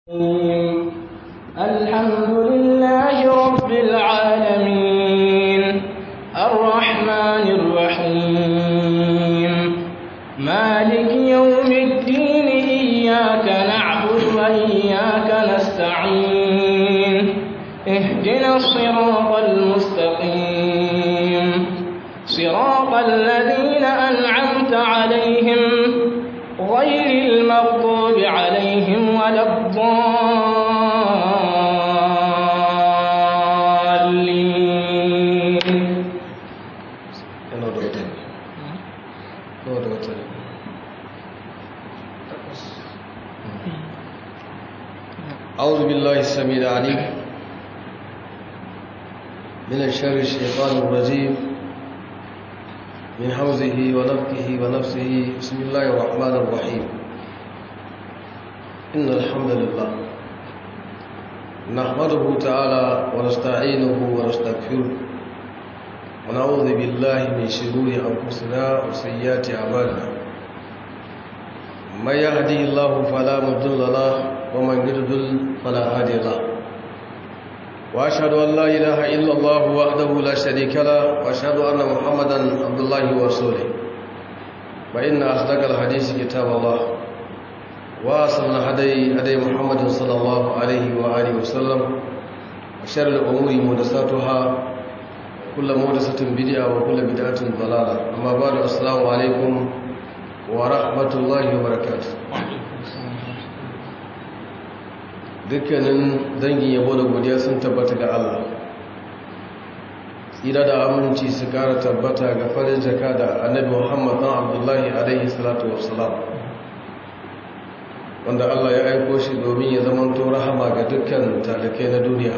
الحمد لله رب العالمين الرحمن الرحيم مالك يوم الدين إياك نعبد وإياك نستعين اهدنا الصراط المستقيم صراط الذين أنعمت عليهم غير المغضوب عليهم ولا الضالين. أعوذ بالله السميع العليم من شر الشيطان الرجيم من حوزه ونفخه ونفسه. بسم الله الرحمن الرحيم. إن الحمد لله نحمده تعالى ونستعينه ونستغفره ونعوذ بالله من شرور أنفسنا وسيئات أعمالنا. من يهدي الله فلا مضل له ومن يضلل فلا هادي له. وأشهد أن لا إله إلا الله وحده لا شريك له وأشهد أن محمدا عبد الله ورسوله. وإن أصدق الحديث كتاب الله وأحسن الهدي هدي محمد صلى الله عليه وآله وسلم وشر الأمور محدثاتها كل محدثة بدعة وكل بدعة ضلالة. أما بعد السلام عليكم ورحمة الله وبركاته. dukkanin dangin yabo da godiya sun tabbata ga Allah, tsira da aminci su kara tabbata ga farin jaka da annabi Muhammad dan Abdullahi alaihi salatu wassalam, wanda Allah ya aiko shi domin ya zamanto rahama ga dukkan talikai na duniya.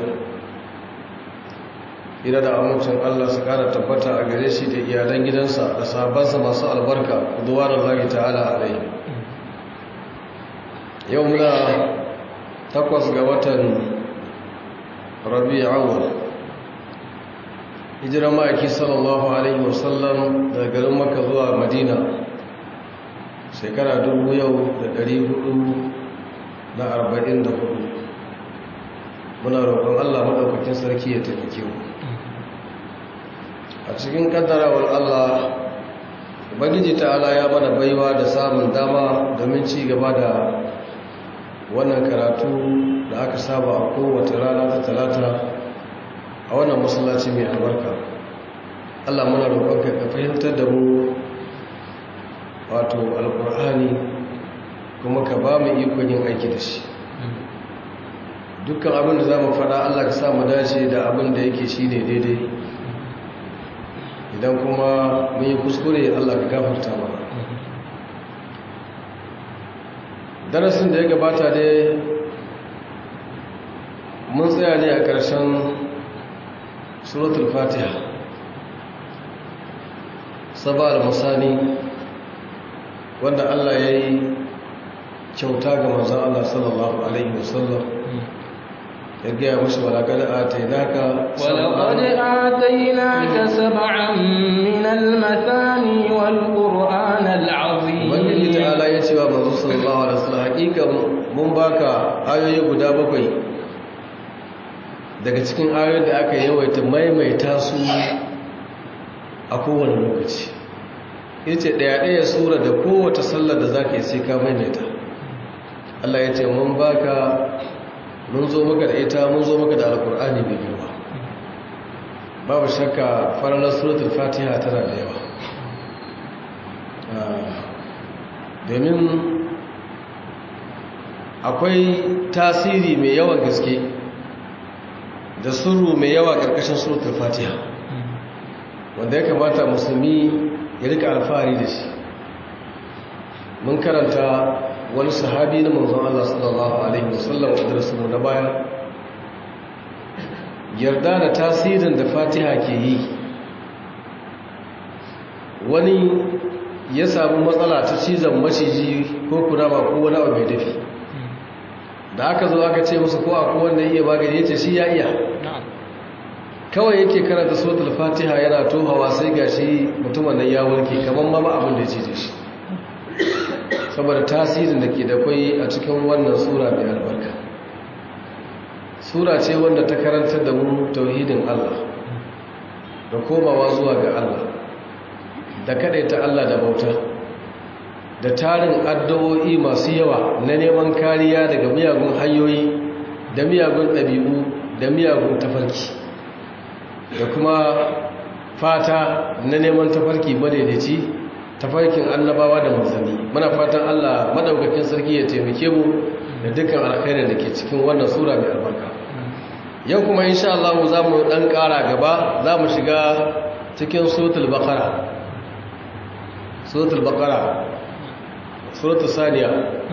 Tsira da amincin Allah su kara tabbata a gare shi da iyalan gidansa da sahabbansa masu albarka ridwanullahi ta'ala alaihi. Yau muna 8 ga watan Rabi'ul Awwal, hijirar ma'aiki sallallahu alaihi wasallam daga garin Makka zuwa Madina, shekara 1444. Muna roƙon Allah madaukakin sarki ya taimake mu. A cikin kaddarawar Allah, Ubangiji ta'ala ya mana baiwa da samun dama domin ci gaba da wannan karatu da aka saba a kowace rana ta talata a wannan masallaci mai albarka. Allah muna roƙonka ka fahimtar da mu wato alƙur'ani kuma ka ba mu ikon yin aiki da shi. Dukkan abin da za mu faɗa Allah ka sa mu dace da abin da yake shi ne daidai, idan kuma mun yi kuskure Allah ka gafarta mana. Darasin da ya gabata dai mun tsaya ne a ƙarshen suratul fatiha, saba al-masani, wanda Allah ya yi kyauta ga manzon Allah sallallahu alaihi wasallam, ya gaya mashi walaƙad atainaka sab'an min al-mathani wal qur'an al-azim. Ubangiji ta'ala ya ce wa manzo sallallahu alaihi wasallam, hakika mun baka ayoyi guda 7 daga cikin ayoyin da aka yawaita maimaita su a kowane lokaci. Yace ɗaya sura da kowace sallar da zaka yi sai ka maimaita. Allah ya ce mun baka, mun zo maka da ita, mun zo maka da alkur'ani mai girma. Babu shakka faralar suratul fatiha tana da yawa, domin akwai tasiri mai yawan gaske da sirru mai yawa ƙarƙashin suratul fatiha, wanda ya kamata musulmi ya rika alfahari da shi. Mun karanta wani sahabi na manzon Allah sallallahu alaihi wasallam a darasinmu na baya, yarda da tasirin da fatiha ke yi. Wani ya samu matsala ta cizon maciji ko kunama ko wani abu mai dafi, da aka zo aka ce musu ko akwai wanda iya magani, ya ce shi ya iya. Kawai yake karanta suratul fatiha yana tohawa sai gashi mutumin nan ya warke kamar ma ba abin da ya cije shi. saboda tasirin da ke da kwai a cikin wannan sura mai albarka. sura ce wanda ta karantar da mu tauhidin Allah da komawa zuwa ga Allah da kadaita Allah da bauta da tarin addu'o'i masu yawa na neman kariya daga miyagun hanyoyi da miyagun ɗabi'u da miyagun tafarki da kuma fata na neman tafarki madaidaici tafarkin annabawa da manzanni. Muna fatan Allah madaukakin sarki ya taimake mu da dukkan alkhairin da ke cikin wannan sura mai albarka. Yau kuma insha Allah za mu dan ƙara gaba, za mu shiga cikin suratul baqara. Suratul saniya.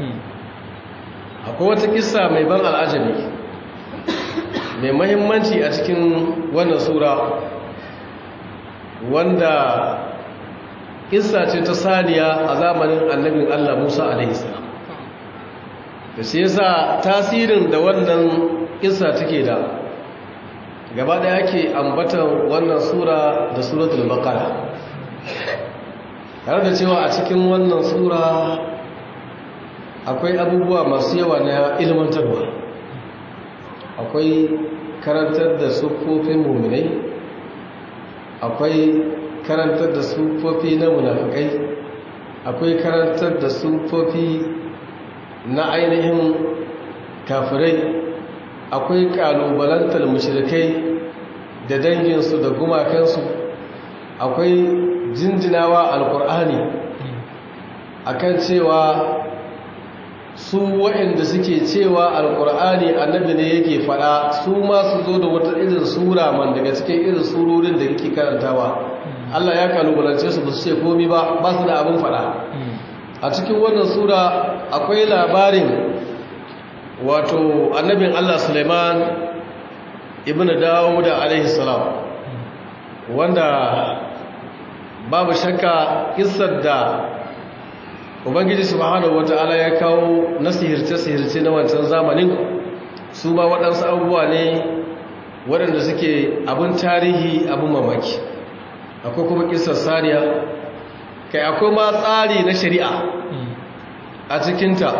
Akwai wata kissa mai ban al'ajabi mai muhimmanci a cikin wannan sura, wanda kissa ce ta saniya a zamanin annabin Allah Musa alaihi salam. Da shi yasa tasirin da wannan kissa take da gaba da yake ambatan wannan sura da suratul baqara, tare da cewa a cikin wannan sura akwai abubuwa masu yawa na ilmantarwa. Akwai karantar da siffofin mu'minai, akwai karantar da siffofi na munafikai, akwai karantar da siffofi na ainihin kafirai, akwai kalubalantar mushrikai da danginsu da gumakansu, akwai jinjinawa alkur'ani akan cewa su waɗanda suke cewa alkur'ani annabi ne yake faɗa, su ma su zo da wata irin sura man daga cikin irin surorin da yake karantawa. Allah ya kalubalance su ba su ce komi ba su da abin faɗa. A cikin wannan sura akwai labarin wato annabin Allah Sulaiman ibn Dawud alaihi salam, wanda babu shakka kissar da Ubangiji subhanahu wata'ala ya kawo na sihirce-sihirce na wancan zamanin su ma waɗansu abubuwa ne waɗanda suke abin tarihi, abin mamaki. Akwai kuma kissar saniya, kai akwai ma tsari na shari'a a cikinta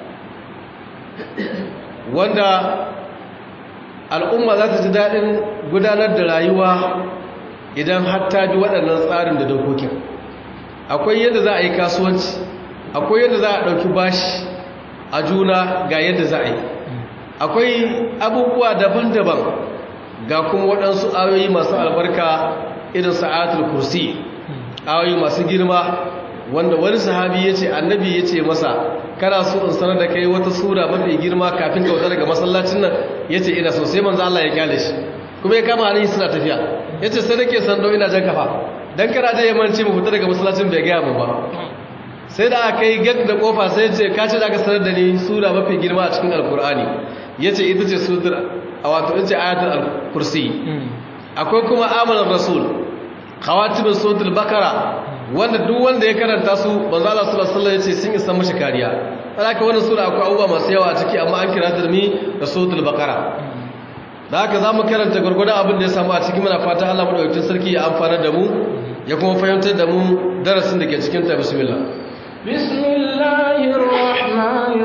wanda al'umma za ta ji daɗin gudanar da rayuwa idan har ta bi waɗannan tsarin da dokokin. Akwai yadda za a yi kasuwanci, akwai yadda za a ɗauki bashi a juna, ga yadda za a yi. Akwai abubuwa daban-daban, ga kuma waɗansu ayoyi masu albarka irin sa'atul kursi, ayoyi masu girma, wanda wani sahabi ya ce annabi ya ce masa, kana so in sanar da kai wata sura mafi girma kafin ka wuta daga masallacin nan? Ya ce ina so. Sai manzo Allah ya kyale shi kuma ya kama hannun suna tafiya. Ya ce sai nake sando ina jan kafa dan kana je yamanci mu fita daga masallacin bai gaya mu ba. Sai da aka yi gate da kofa sai ya ce ka ce da ka sanar da ni sura mafi girma a cikin alkur'ani. Ya ce ita ce sura wato ita ce ayatul kursi. Akwai kuma amanar rasul, khawatibus suratul baqara, wanda duk wanda ya karanta su manzo Allah sallallahu alaihi wasallam yace sun isa mashi kariya. Haka wannan sura akwai abubuwa masu yawa a ciki, amma an kira ta da suratul baqara. Da haka zamu karanta gurgurdan abin da ya samu a ciki. Muna fata Allah madaukakin sarki ya amfana da mu, ya kuma fahimtar da mu darasin da ke cikin ta. Bismillah. Bismillahir rahmanir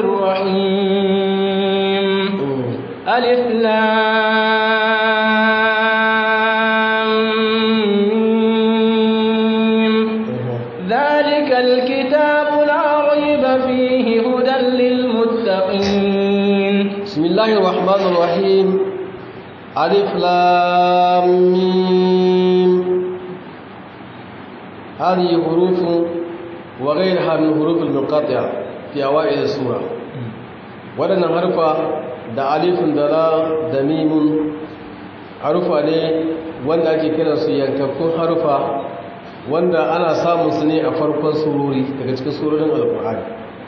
rahim. Alif lam بسم الله الرحمن الرحيم. ألف لام ميم. هذه حروف وغيرها من حروف المنقطعة في أوائل السورة. ولنا حرفا da alifun da la da mimun harufa ne wanda ake kiransu yankakkun harufa, wanda ana samun su ne a farkon surori daga cikin surorin alkur'ani.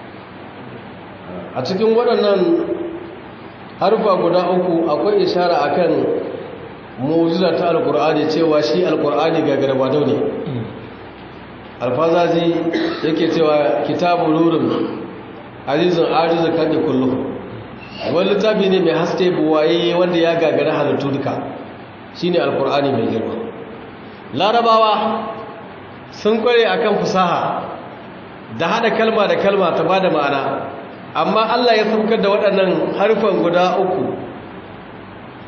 A cikin waɗannan harufa guda uku akwai ishara akan mu'jiza ta alkur'ani, cewa shi alkur'ani gagarabadau ne. Alfazazi yake cewa kitabu nurun azizun ajizun kan kullu, wani littafi ne mai haske buwaye wanda ya gagara halittu duka, shine alkur'ani mai girma. Larabawa sun kware akan fasaha da hada kalma da kalma ta bada ma'ana, amma Allah ya saukar da waɗannan harfan guda uku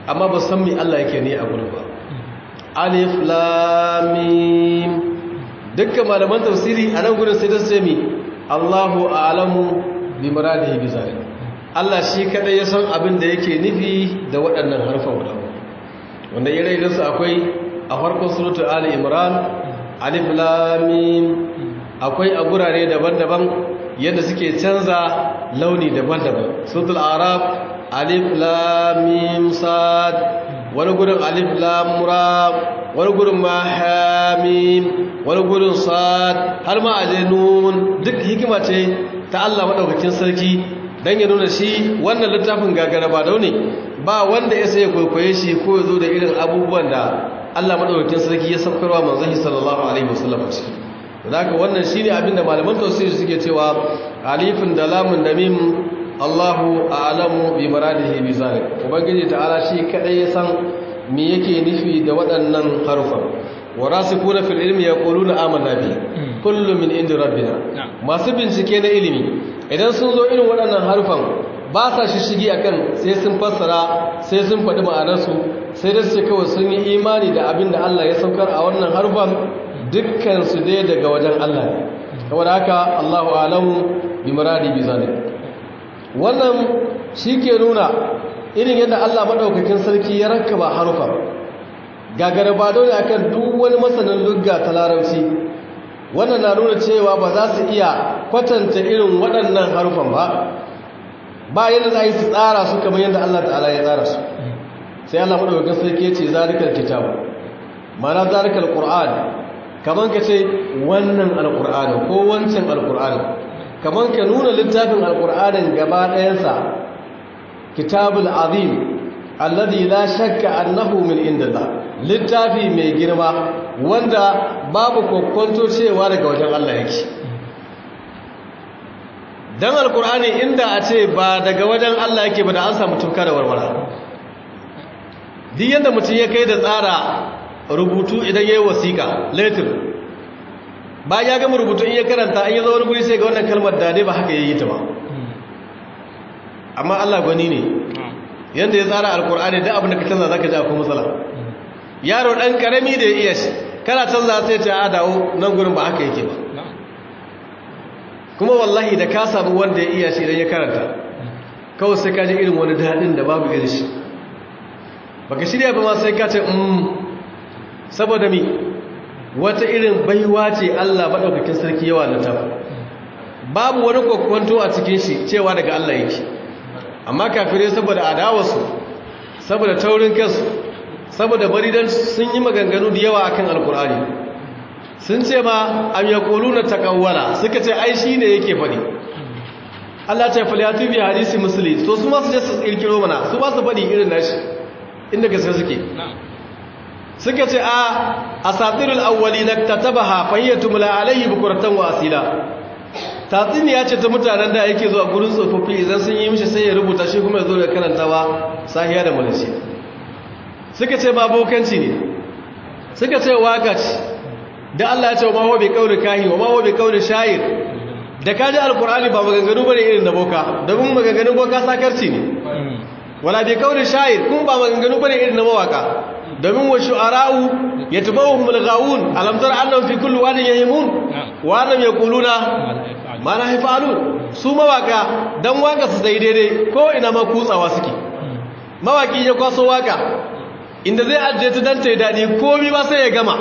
amma ba san me Allah yake ne a gurin ba. Alif lam mim, dukkan malaman tafsiri a nan gurin sai da su ce mi Allahu a'lamu bi muradihi bi zalik. Allah shi kadai ya san abin da yake nufi da waɗannan harfan guda, wanda ire-iren su akwai a farkon suratul Ali Imran alif lam mim, akwai a gurare daban-daban yadda suke canza launi daban-daban. Suratul Araf alif lam mim sad, wani gurin alif lam ra, wani gurin ma ha mim, wani gurin sad, har ma nun. Duk hikima ce ta Allah madaukakin sarki dan ya nuna shi wannan littafin gagara ba daune, ba wanda ya sai kwaikwaye shi ko ya zo da irin abubuwan da Allah madaukakin sarki ya saukarwa manzon sallallahu alaihi wasallam a ciki. Zaka wannan shine abinda malaman tafsiri suke cewa alifun da lamun da mim Allahu a'lamu bi muradihi bi zalik. Ubangiji ta'ala shi kadai ya san me yake nufi da waɗannan harufan. Warasikuna fil ilmi yaquluna amanna bi kullu min indi rabbina. Masu bincike na ilimi idan sun zo irin waɗannan harufan ba sa shishigi akan sai sun fassara sai sun faɗi ma'anarsu, sai da su kawai sun yi imani da abin da Allah ya saukar a wannan harufan dukkan su dai daga wajen Allah ne. Saboda haka Allahu a'lamu bi muradi bi zalik. Wannan shi ke nuna irin yadda Allah maɗaukakin sarki ya rakkaba harufa gagara ba dole akan duk wani masanin lugga ta larabci. Wannan na nuna cewa ba za su iya kwatanta irin waɗannan harufan ba yadda za a yi su tsara su kamar yadda Allah ta'ala ya tsara su. Sai Allah maɗaukakin sarki ya ce zalikal kitab, ma'ana zalikal qur'an, kamar ka ce wannan alqur'ani ko wancan alqur'ani, kamar ka nuna littafin alkur'anin gaba ɗayansa kitabul azim alladhi la shakka annahu min indillah, littafi mai girma wanda babu kokonto cewa daga wajen Allah yake. Dan alkur'ani inda a ce ba daga wajen Allah yake ba da an samu tuka da warwara. Duk yanda mutum ya kai da tsara rubutu idan yayi wasiƙa letter, ba ya gama rubutu in ya karanta in ya zo wani guri sai ga wannan kalmar da dai ba haka yayi ta ba. Amma Allah gwani ne, yanda ya tsara alkur'ani da abin da ka canza zaka ji akwai matsala. Yaro dan karami da ya iya shi kana canza sai ta dawo nan gurin ba haka yake ba. Kuma wallahi da ka samu wanda ya iya shi idan ya karanta kawai sai ka ji irin wani dadin da babu irin shi. Baka shirya ba ma sai ka ce saboda mi wata irin baiwa ce Allah maɗaukakin sarki yawa littafi, babu wani kwakwanto a cikin shi cewa daga Allah yake. Amma kafirai saboda adawarsu, saboda taurin kansu, saboda baridan sun yi maganganu da yawa akan alkur'ani, sun ce ma am yaquluna taqawwala, suka ce ai shine yake faɗi. Allah ta faliyatu bi hadisi muslim, to su ma su je su kirkiro mana, su ba su faɗi irin nashi inda gaske suka ce a asatirul awwali na tatabaha fayyatumula alayhi bukuratan wa asila. Tatsiniya ce ta mutanen da yake zuwa gurin tsofaffi idan sun yi mishi sai ya rubuta shi kuma ya zo da karantawa sahiya da malaci. Suka ce ba bokanci ne, suka ce waka ce da Allah ya ce wa ma huwa bi qawli kahi wa ma huwa bi qawli sha'ir. Da kaji alqur'ani ba maganganu bane irin da boka, domin maganganun boka sakarci ne. Wala bi qawli sha'ir kuma ba maganganu bane irin na mawaka, domin wa shu'ara'u yatbawhum al-ghawun alam tara annahum fi kulli wadin yahimun wa annahum yaquluna ma la yaf'alun. Su mawaka dan waka su sai daidai ko ina ma kutsawa suke. Mawaki ya kwaso waka inda zai ajiye ta dan ta dadi komai ba sai ya gama,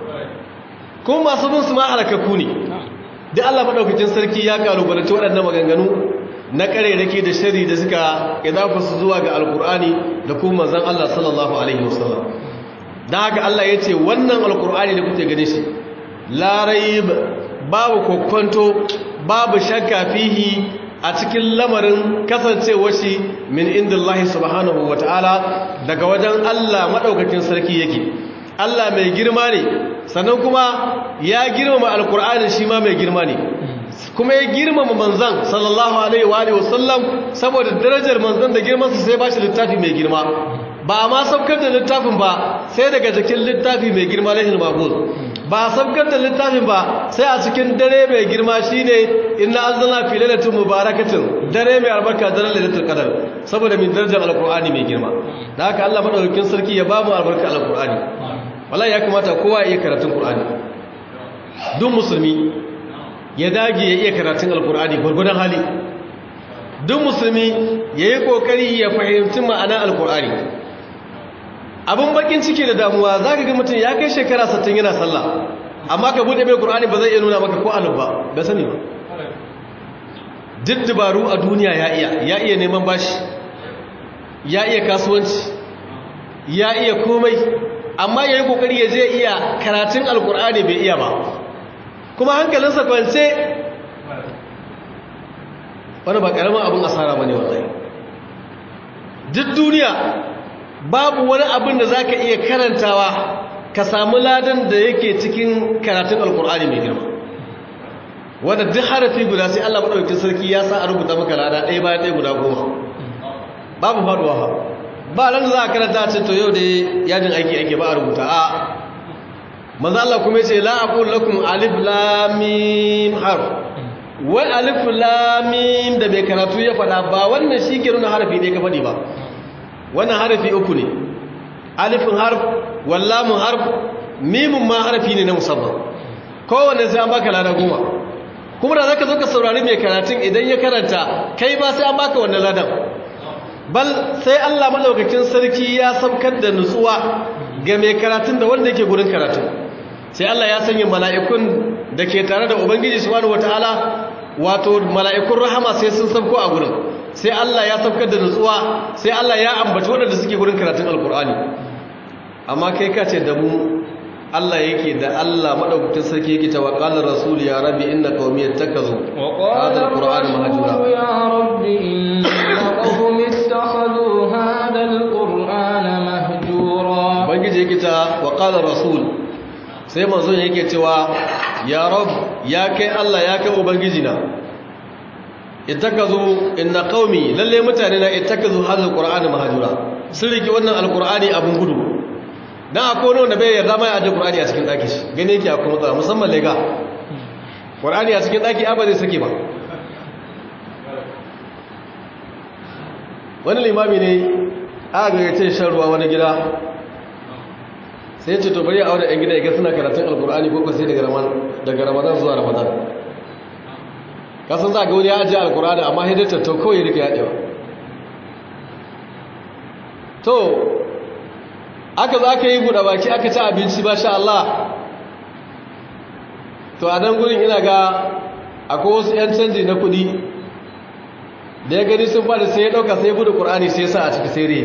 kuma masu bin su ma halakaku ne. Da Allah madaukakin sarki ya kalubalanci waɗannan maganganu na ƙarerake da shari da suka idafa su zuwa ga alkur'ani da kuma manzon Allah sallallahu alaihi wasallam. Dan haka Allah ya ce wannan alkur'ani da kuke gane shi la raib, babu kokonto babu shakka fihi a cikin lamarin kasancewar shi min indillahi subhanahu wataala, daga wajen Allah madaukakin sarki yake. Allah mai girma ne, sannan kuma ya girmama alkur'ani shi ma mai girma ne, kuma ya girmama manzan sallallahu alaihi wa alihi wasallam saboda darajar manzan da girmansa sai ba shi littafi mai girma. Ba ma saukar da littafin ba sai daga jikin littafi mai girma lahil mahfuz. ba a sabkar da littafin ba sai a cikin dare mai girma shine inna anzalna fi lailatin mubarakatin, dare mai albarka daren lailatul qadar, saboda min darajar alqur'ani mai girma. da haka Allah madaukakin sarki ya bamu albarka alqur'ani. wallahi ya kamata kowa ya iya karatun qur'ani, duk musulmi ya dage ya iya karatun alqur'ani gurgurdan hali, duk musulmi yayi kokari ya fahimci ma'anar alqur'ani. abin bakin ciki da damuwa za ka ga mutum ya kai shekara 60 yana sallah, amma ka buɗe mai ƙur'ani ba zai iya nuna maka ko alif ba, ba sani ba. duk dabaru a duniya ya iya neman bashi, ya iya kasuwanci, ya iya komai, amma ya yi ƙoƙari ya je iya karatun alƙur'ani bai iya ba, kuma hankalinsa kwance. wani ba ƙaramin abin asara ba ne wallahi. duk duniya babu wani abin da za ka iya karantawa ka samu ladan da yake cikin karatun alkur'ani mai girma, wanda duk harafi guda sai Allah maɗaukin sarki ya sa a rubuta maka lada ɗaya bayan ɗaya guda 10. babu faduwa ba ran da za a karanta ce to yau da yajin aiki ake ba a rubuta a manzo Allah kuma ya ce la aqul lakum alif lam mim harf, wal alif lam mim da bai karatu ya faɗa ba wannan shi ke nuna harafi ɗaya ka faɗi ba. wannan harafi uku ne, alifin harf, wallamun harf, mimun ma harafi ne na musamman, kowanne sai an baka lada 10. kuma da zaka zo ka saurari mai karatun idan ya karanta kai ba sai an baka wannan ladan, bal sai Allah madaukakin sarki ya saukar da nutsuwa ga mai karatun da wanda yake gurin karatun. sai Allah ya sanya mala'ikun da ke tare da ubangiji subhanahu wataala, wato mala'ikun rahama sai sun sauko a gurin, sai Allah ya saukar da nutsuwa, sai Allah ya ambaci waɗanda suke gurin karatun alkur'ani. amma kai ka ce da mu Allah yake da Allah madaukakin sarki yake cewa qala rasul ya rabbi inna qaumi ittakazu hadha alqur'ana mahjura, ya rabbi inna qaumi ittakhadhu hadha alqur'ana mahjura. bangije yake ta wa qala rasul, sai manzon yake cewa ya rabb, ya kai Allah ya kai ubangiji na, ittakazu inna qaumi, lalle mutane na ittakazu hadha alqur'ana mahjura, sun riki wannan alqur'ani abun gudu. dan akwai wanda bai yarda mai aje qur'ani a cikin daki shi gane yake akwai matsala, musamman lega qur'ani a cikin daki ba zai sake ba. wani limami ne aka ga ce shan ruwa wani gida, sai ce to bari a aure ɗan gida ya ga suna karatun alqur'ani ko sai daga ramadan zuwa ramadan. kasan za ga wani ya ajiye alkur'ani amma hidatar to kawai ya rika yadewa. to aka za ka yi buɗe baki aka ci abinci ba sha Allah, to a nan gurin ina ga akwai wasu 'yan canji na kudi da ya gani sun faɗi sai ya ɗauka sai ya buɗe ƙur'ani sai ya sa a ciki sai rai.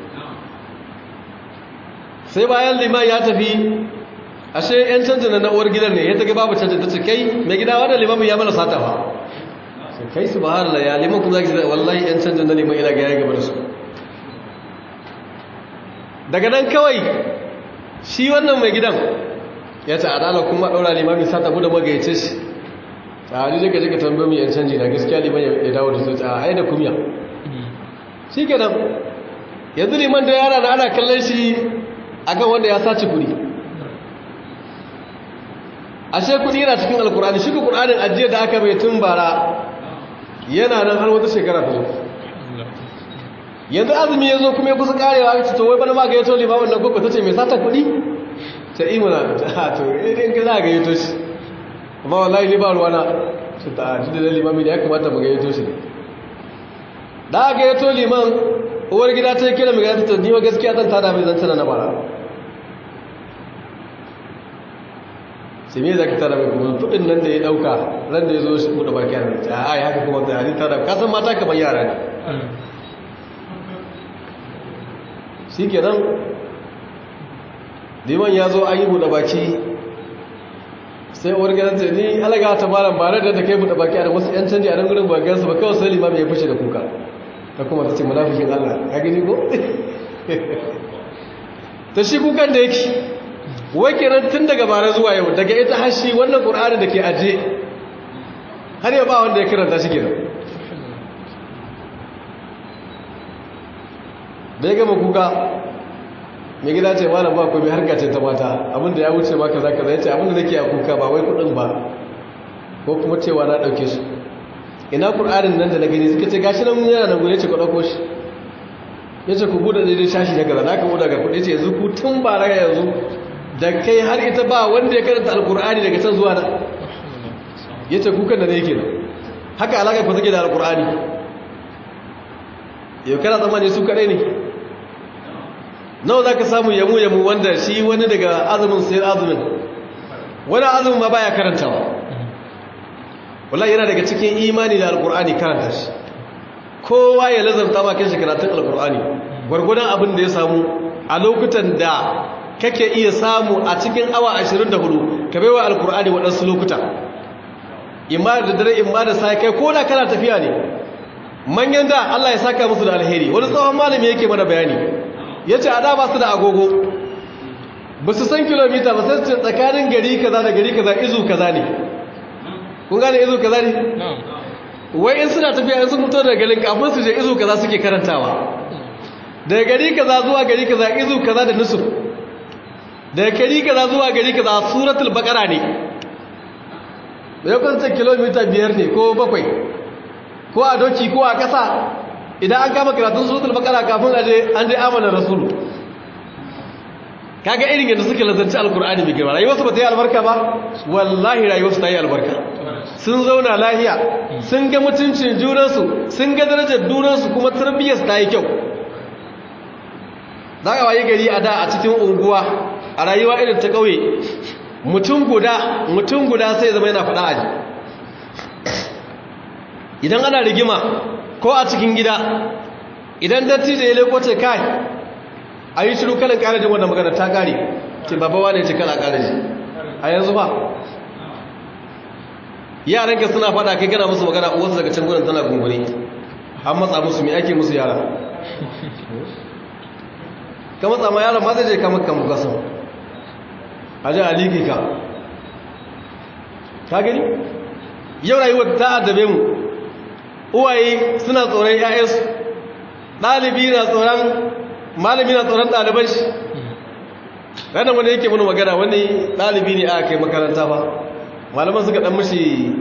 sai bayan liman ya tafi ashe 'yan canji na na'uwar gidan ne ya tage babu canji ta ce kai mai gida wadda limamin ya mana sata ba, kai su ba har ya liman kuma zaki wallahi 'yan canji na liman ina ga ya gaba da su. daga nan kawai shi wannan mai gidan ya ce adala kuma ɗaura limamin sata buɗe magayyace shi a hajji ka jika tambayi mai 'yan canji na gaskiya liman ya dawo da su a haida kumya. shi kenan yanzu liman da yara na ana kallon shi a kan wanda ya sace kuɗi, ashe kuɗi yana cikin alkur'ani. shi ka kur'anin ajiye da aka mai tun bara yana nan har wata shekara ta zo. yanzu azumi ya zo kuma ya kusa karewa ya ce to wai bana ma ga yato limamin nan gobe ta ce mai sata kuɗi ta imuna ta to idan ka za a ga yato shi, amma wallahi ni ba ruwana su ta ji da limamin da ya kamata mu ga yato shi. da ga yato liman uwar gida ta yi kira mai gida ta ni wa gaskiya zan tada mai zancana na bara. sai me za ka tada mai kuma kuɗin nan da ya ɗauka ran da ya zo shi buɗe baki a nan a yi haka kuma ta yi tada kasan mata kamar yara ne. shi ke nan liman ya zo an yi buɗe baki sai uwar gidan ta ni alaga ta malam ba da ta kai buɗe baki a wasu 'yan canji a nan gudun bagansu ba kawai sai limam ya fashe da kuka ta kuma ta ce munafikin Allah ya gani ko ta shi kukan da yake wai kenan tun daga bara zuwa yau daga ita hashi wannan Qur'ani da ke aje har yau ba wanda ya karanta shi kenan da ya gama kuka mai gida ce malam ba komai harka ce ta mata abinda ya wuce maka zaka zai ce abinda nake a kuka ba wai kudin ba ko kuma cewa na dauke su ina qur'anin nan da na gani suka ce gashi nan yana nan gure ce ku dauko shi yace ku bude daidai shashi daga da naka buɗe ga kudi ce yanzu ku tun ba raga yanzu da kai har ita ba wanda ya karanta alqur'ani daga can zuwa nan yace kukan da ne yake nan haka alaka ku take da alqur'ani yau kana tsammani su kadai ne nawa za ka samu yamu wanda shi wani daga azumin sai azumin wani azumin ma baya karantawa wallahi yana daga cikin imani da alkur'ani karanta shi kowa ya lazarta ma kanshi karatun alkur'ani gwargwadon abin da ya samu a lokutan da kake iya samu a cikin awa 24 ka baiwa alkur'ani waɗansu lokuta imma da dare imma da sai kai ko da kana tafiya ne manyan da Allah ya saka musu da alheri wani tsawon malami yake mana bayani ya ce a da ba su da agogo ba su san kilomita ba sai tsakanin gari kaza da gari kaza izu kaza ne kun gane izu kaza ne? wai in suna tafiya in sun fito daga garin kafin su je izu kaza suke karantawa daga gari kaza zuwa gari kaza izu kaza da nusuf daga gari kaza zuwa gari kaza suratul baqara ne da ya kwanta kilomita 5 ne ko 7 ko a doki ko a kasa idan an kama karatun suratul baqara kafin an je amana rasulu kaga irin yadda suke lazanci alkur'ani mai girma rayuwarsu ba ta yi albarka ba wallahi rayuwarsu ta yi albarka sun zauna lahiya sun ga mutuncin junansu sun ga darajar junansu kuma tarbiyyarsu ta yi kyau za ka waye gari a da a cikin unguwa a rayuwa irin ta ƙauye mutum guda sai zama yana faɗa aji idan ana rigima ko a cikin gida idan dattijo ya leko ce kai a yi shiru kanin ƙarajin wannan magana ta ƙare ce babawa ne ce kana ƙaraji a yanzu ba yaranka suna faɗa kai gana musu magana uwarsu daga can gudun tana gungune an matsa musu mai ake musu yara ka matsa ma yaran ma zai je kamar kan bukasa a ji aliki ka gani yau rayuwar ta addabe mu uwaye suna tsoron 'ya'yansu ɗalibi na tsoron malami na tsoron ɗaliban shi ranar wani yake mana magana wani ɗalibi ne aka kai makaranta ba malaman suka ɗan mashi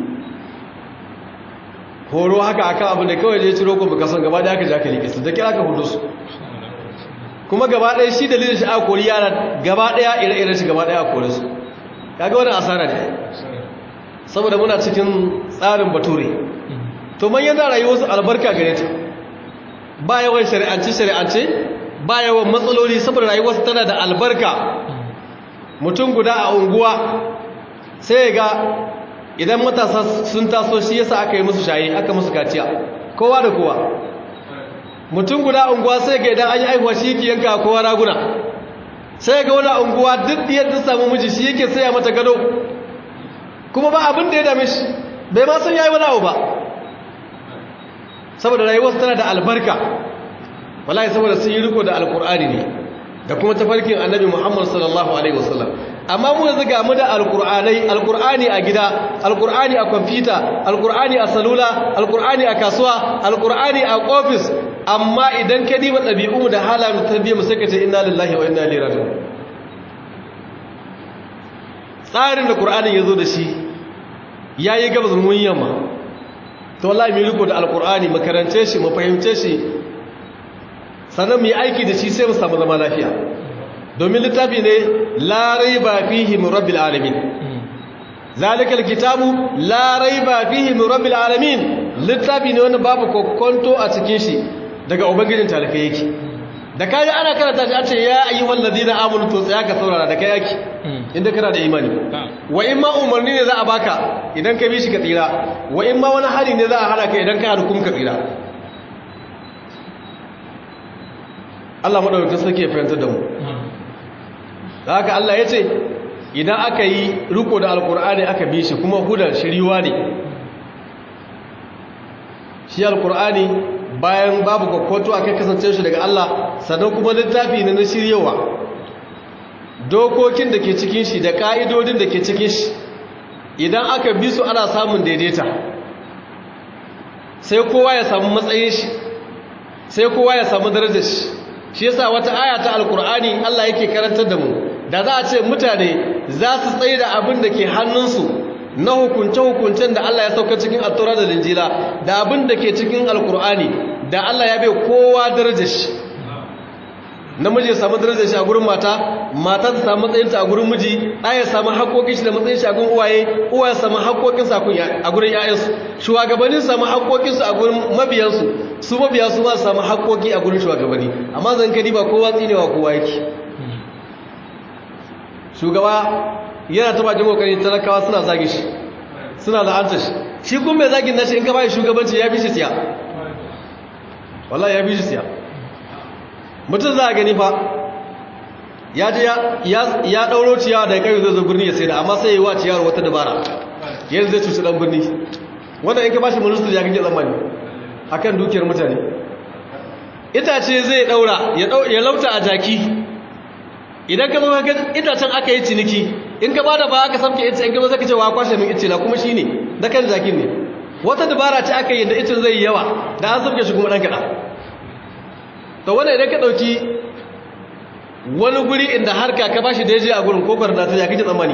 horo haka akan abin da kawai je ciro kuma kasan gaba ɗaya aka ji aka liƙe su da kira ka hudu su kuma gaba ɗaya shi dalilin shi aka kori yara gaba ɗaya ire-iren shi gaba ɗaya a kori su kaga wani asara ne saboda muna cikin tsarin bature to manyan da rayuwarsu albarka gare ta ba yawan shari'ance ba yawan matsaloli saboda rayuwarsu tana da albarka mutum guda a unguwa sai ga idan matasa sun taso shi yasa aka yi musu shaye aka musu kaciya kowa da kowa mutum guda a unguwa sai ga idan an yi aihuwa shi yake yanka kowa raguna sai ga wani unguwa duk yadda samu miji shi yake saya mata gado kuma ba abin da ya dame shi bai ma san yayi wani abu ba saboda rayuwarsu tana da albarka wallahi saboda sun yi riko da alkur'ani ne da kuma tafarkin annabi Muhammad sallallahu alaihi wasallam amma mu yanzu ga mu da alkur'ani a gida alkur'ani a kwamfuta alkur'ani a salula alkur'ani a kasuwa alkur'ani a ofis amma idan ka diba ɗabi'u da halayen tarbiyyar mu sai ka ce inna lillahi wa inna ilaihi raji'un tsarin da qur'ani yazo da shi yayi gabas mun yamma to wallahi mu riko da alkur'ani mu karance shi mu fahimce shi sannan mu yi aiki da shi sai mu samu zama lafiya domin littafi ne la raiba fihi min rabbil alamin zalika alkitabu la raiba fihi min rabbil alamin littafi ne wanda babu kokonto a cikin shi daga ubangijin talakai yake da kai ana karanta shi a ce ya ayyuhal ladina amanu to tsaya ka saurara da kai yake inda kana da imani wa in ma umarni ne za a baka idan ka bi shi ka tsira wa in ma wani hari ne za a hana ka idan ka hukum ka tsira Allah madaukakin sarki ya fahimtar da mu da haka Allah ya ce idan aka yi riko da alkur'ani aka bi shi kuma hudan shiriwa ne shi alkur'ani bayan babu kwakwato aka kasance shi daga Allah sannan kuma littafi ne na shiryewa dokokin da ke cikin shi da ka'idodin da ke cikin shi idan aka bi su ana samun daidaita sai kowa ya samu matsayin shi sai kowa ya samu darajar shi shi yasa wata aya ta alkur'ani Allah yake karantar da mu da za a ce mutane za su tsaye da abin da ke hannunsu na hukunce-hukuncen da Allah ya sauka cikin at-taura da injila da abin da ke cikin alkur'ani da Allah ya bai kowa darajar shi namiji ya samu darajar shi a gurin mata ta samu matsayinta a gurin miji ɗaya ya samu haƙoƙin shi da matsayin shi a gurin uwa ya samu haƙoƙin sa a gurin ƴaƴansu shugabanni samu haƙoƙin su a gurin mabiyansu su mabiya su ba su samu haƙoƙi a gurin shugabanni amma zan kadi ba kowa tsinewa kowa yake shugaba yana ta bakin kokari talakawa suna zage shi suna la'anta shi kuma mai zagin nashi in ka bai shugabanci ya fi shi siya wallahi ya fi shi siya mutum za a gani fa ya je ya ɗauro ciyawa da ya kai zai zo birni ya sai da amma sai ya yi wa ciyawar wata dabara yadda zai cuci ɗan birni wanda in ka bashi ministry ya kake tsammani a kan dukiyar mutane itace zai ɗaura ya lauta a jaki idan ka zo ka itacen aka yi ciniki in ka bada ba aka samke ita in ka zo zaka ce wa kwashe min icela kuma shi ne na kan jakin ne wata dabara ce aka yi da icen zai yi yawa da an samke shi kuma ɗan kaɗa to wannan idan ka dauki wani guri inda harka ka bashi da yaje a gurin kofar da ta ya kike tsammani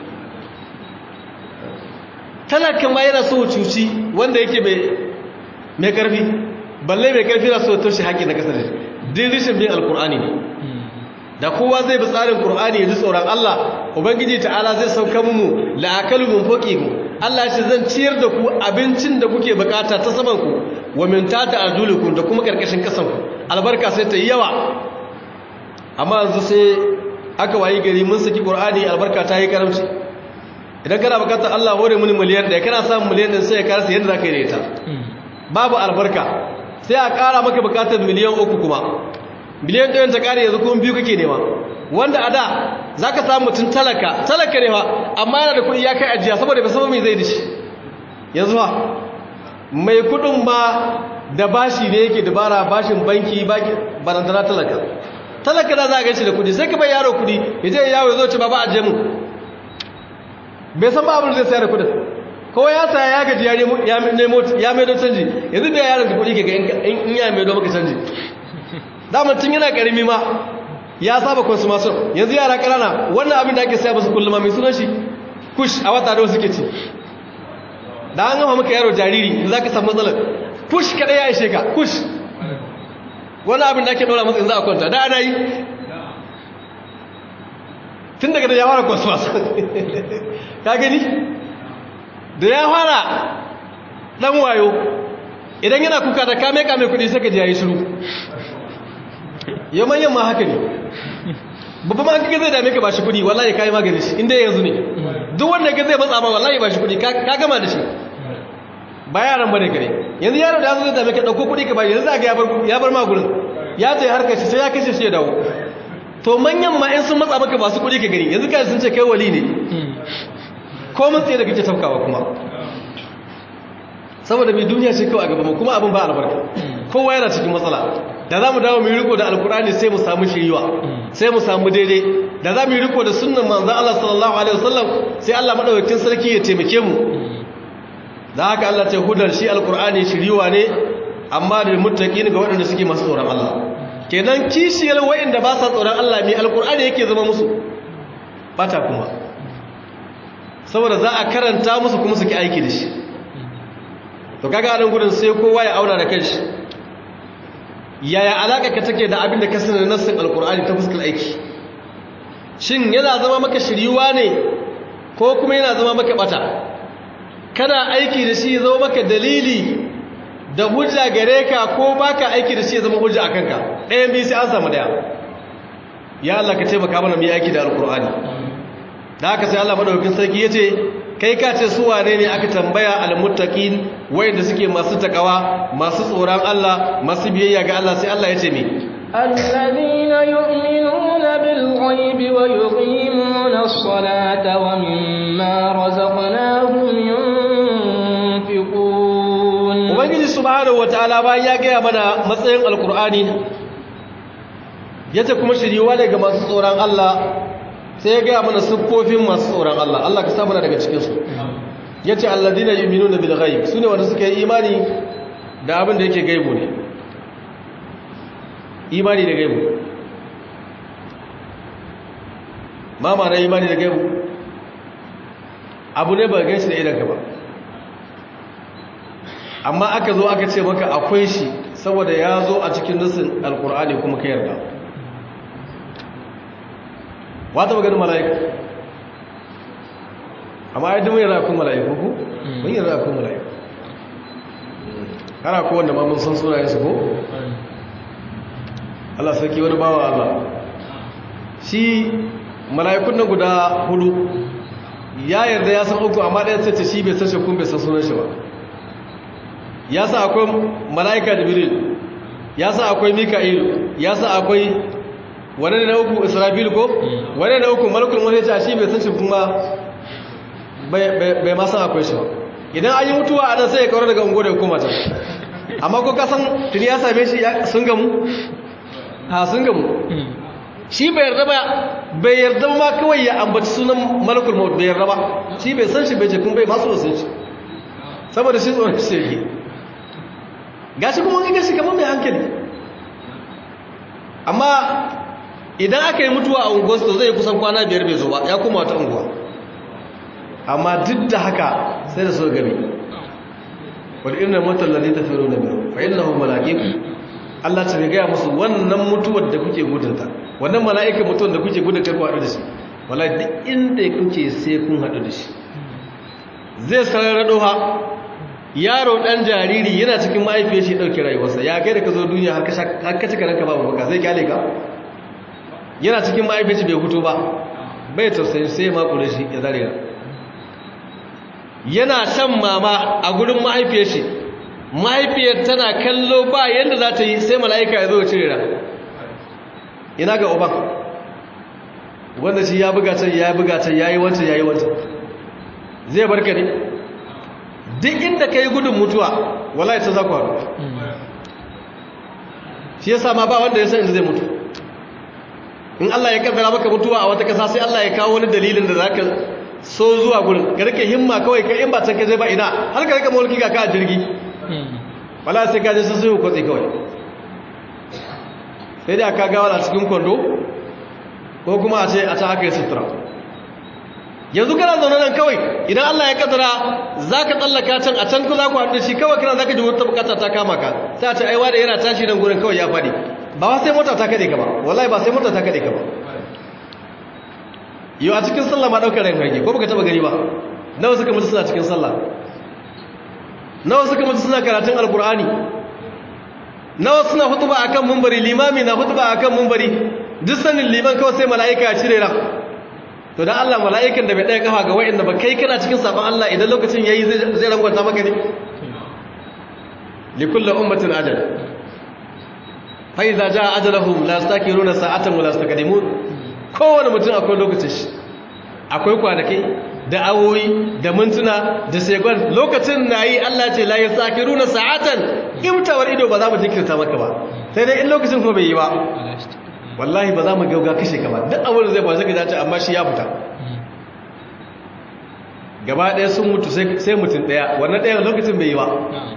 talakan ma yana so cuci wanda yake mai karfi balle mai karfi na so toshe haƙi na kasar din rishin bin alkur'ani ne da kowa zai bi tsarin qur'ani ya ji tsoron Allah ubangiji ta'ala zai sauka mu la'akalu min fawqikum Allah ya ce zan ciyar da ku abincin da kuke bukata ta saman ku wa min tata arjulukum da kuma karkashin kasan ku albarka sai ta yi yawa amma yanzu sai aka wayi gari mun saki qur'ani albarka ta yi karamci idan kana bukatar Allah hore mun miliyan ɗaya kana samun miliyan ɗin sai ya karasa yadda zaka yi da ita babu albarka sai a ƙara maka bukatar miliyan 3 kuma miliyan ɗayan ta ƙare yanzu kuma 2 kake nema wanda a da za ka samu mutum talaka ne ba amma yana da kuɗi ya kai ajiya saboda bai sama mai zai dishi yanzu ba mai kuɗin ma da bashi ne yake dabara bashin banki barantana talaka da za a ganshi da kuɗi sai ka bai yaro kuɗi ya je yawo ya zo ce ba ba ajiye mu bai san ba abin da zai sayar da kuɗin kawai ya saya ya gaji ya maido canji yanzu da yaron da kuɗi ke ga in ya maido maka canji damar tun yana karimi ma ya saba consumption yanzu yara ƙanana wannan abin da ake saya musu kullum mai sunan shi kush a wata da wasu ke ci da an gama maka yaro jariri za ka samu matsalar kush kaɗai ya ishe ka kush wani abin da ake ɗora masa yanzu a kwanta da ana yi tun daga da ya fara consumption ka gani da ya fara ɗan wayo idan yana kuka da kame kuɗi sai ka ji ya yi shiru yaman yamma haka ne babban ma kake zai dame ka ba shi kudi wallahi kai magani shi inda yanzu ne duk wanda ka zai matsa ma wallahi ba shi kudi ka gama da shi ba yaran bane kare yanzu yaro da zai dame ka dauko kudi ka ba yanzu za ga ya bar ma gurin ya je harkar shi sai ya kashe shi ya dawo to manyan ma in sun matsa maka ba su kudi ka gani yanzu kai sun ce kai wali ne ko mun tsaye da kake tafkawa kuma saboda mai duniya ce kawai a gaba kuma abin ba albarka kowa yana cikin matsala da za mu dawo mu yi riko da alkurani sai mu samu shiriwa sai mu samu daidai da za mu yi riko da sunnan manzon Allah sallallahu alaihi wasallam sai Allah madaukakin sarki ya taimake mu da haka Allah ce hudar shi alkurani shiriwa ne amma da muttaqin ga waɗanda suke masu tsoron Allah kenan kishiyar waɗanda ba sa tsoron Allah mai alkurani yake zama musu bata kuma saboda za a karanta musu kuma su ki aiki da shi to kaga anan gudun sai kowa ya auna da kanshi yaya alaka ka take da abin da ka sanar nassin alkur'ani ta fuskar aiki shin yana zama maka shiriwa ne ko kuma yana zama maka bata kana aiki da shi ya zama maka dalili da hujja gare ka ko baka aiki da shi ya zama hujja akan ka ɗayan biyu sai an samu ɗaya ya Allah ka taimaka mana mu yi aiki da alkur'ani da haka sai Allah madaukakin sarki yace kai ka ce su wane ne aka tambaya almuttaqin wayanda suke masu takawa masu tsoron Allah masu biyayya ga Allah sai Allah ya ce me alladhina yu'minuna bil ghaibi wa yuqimuna as-salata wa mimma razaqnahum yunfiqun ubangiji subhanahu wataala bayan ya gaya mana matsayin alqur'ani yace kuma shiriwa ne ga masu tsoron Allah sai ya gaya mana siffofin masu tsoron Allah Allah ka samu daga cikinsu ya ce alladina yuminuna bil ghaib su ne wanda suka yi imani da abin da yake gaibu ne imani da gaibu ma na imani da gaibu abu ne ba gan shi da idanka ba amma aka zo aka ce maka akwai shi saboda ya zo a cikin nasin alkur'ani kuma ka yarda wata maganin mala'ika amma ya dumi yana kun mala'iku ku? mun yarda kun mala'iku kana ko wanda ma mun san sunayen su ko? Allah sarki wani bawa Allah shi mala'ikun nan guda 4 ya yarda ya san uku amma ɗaya sai ce shi bai san shi kun bai san sunan shi ba ya sa akwai mala'ika jibril ya sa akwai mika'il ya sa akwai wane na uku israfil ko wane na uku malakul wani ce shi bai san shi kuma bai ma san akwai shi ba idan an yi mutuwa a nan sai ya kawar daga ungo da hukuma can amma ko kasan tuni ya same shi sun gamu ha sun gamu shi bai yarda ma kawai ya ambaci sunan malakul maut bai yarda ba shi bai san shi bai ce kun bai masu wasu shi saboda shi tsoron shi yake gashi kuma wani gashi kamar mai hankali amma idan aka yi mutuwa a unguwarsu zai kusan kwana 5 bai zo ba ya kuma wata unguwa amma duk da haka sai da so gabi wadda irin mutar lalai ta fero na biyu fa ina hu mala'iku Allah ta gaya musu wannan mutuwar da kuke gudunta wannan mala'ikan mutuwar da kuke gudun karku haɗu da shi wala duk inda kuke sai kun haɗu da shi zai sarara doha yaro ɗan jariri yana cikin mahaifiyar shi ɗauki rayuwarsa ya kai da ka zo duniya har ka cika ranka ba baka zai kyale ka yana cikin mahaifiyar shi bai hutu ba bai tausayi sai ya makure shi ya zare ra yana shan mama a gurin mahaifiyar shi mahaifiyar tana kallo ba yadda za ta yi sai mala'ika ya zo ya cire ra ina ga uban wanda shi ya buga can ya buga can ya yi wancan ya yi wancan zai barka ne duk inda ka yi gudun mutuwa wallahi ta za ku haɗu shi yasa ma ba wanda ya san inda zai mutu in Allah ya kaddara maka mutuwa a wata kasa sai Allah ya kawo wani dalilin da zaka so zuwa gurin ka rike himma kawai ka in ba can ka je ba ina har ka rike mulki ga ka a jirgi wallahi sai ka je sai ku kwatsi kawai sai dai aka gawa a cikin kwando ko kuma a ce aka yi sutura yanzu kana zaune nan kawai idan Allah ya kaddara zaka tsallaka can a can ku za ku haɗu da shi kawai kana zaka ji wata bukata ta kama ka sai a ce aiwa da yana tashi nan gurin kawai ya faɗi ba sai mota ta kade ka ba wallahi ba sai mota ta kade ka ba yau a cikin sallah ma daukar ran harge ko baka taba gani ba nawa suka mutu suna cikin sallah nawa suka mutu suna karatun alqur'ani nawa suna hutuba akan munbari limami na hutuba akan munbari duk sanin liman kawai sai mala'ika ya cire ran to dan Allah mala'ikan da bai daya kafa ga wa'anda ba kai kana cikin sabon Allah idan lokacin yayi zai rangwanta maka ne likulli ummatin ajal fa idza jaa ajaluhum la yastakiruna sa'atan wa la yastaqdimun kowane mutum akwai lokacin shi akwai kwanaki da awoyi da mintuna da sekon lokacin nayi Allah ce la yastakiruna sa'atan imtawar ido ba za mu jinkirta maka ba sai dai in lokacin kuma bai yi ba wallahi ba za mu gauga kashe ka ba duk abin da zai ba zai dace amma shi ya fita gaba ɗaya sun mutu sai mutum ɗaya wannan ɗaya lokacin bai yi ba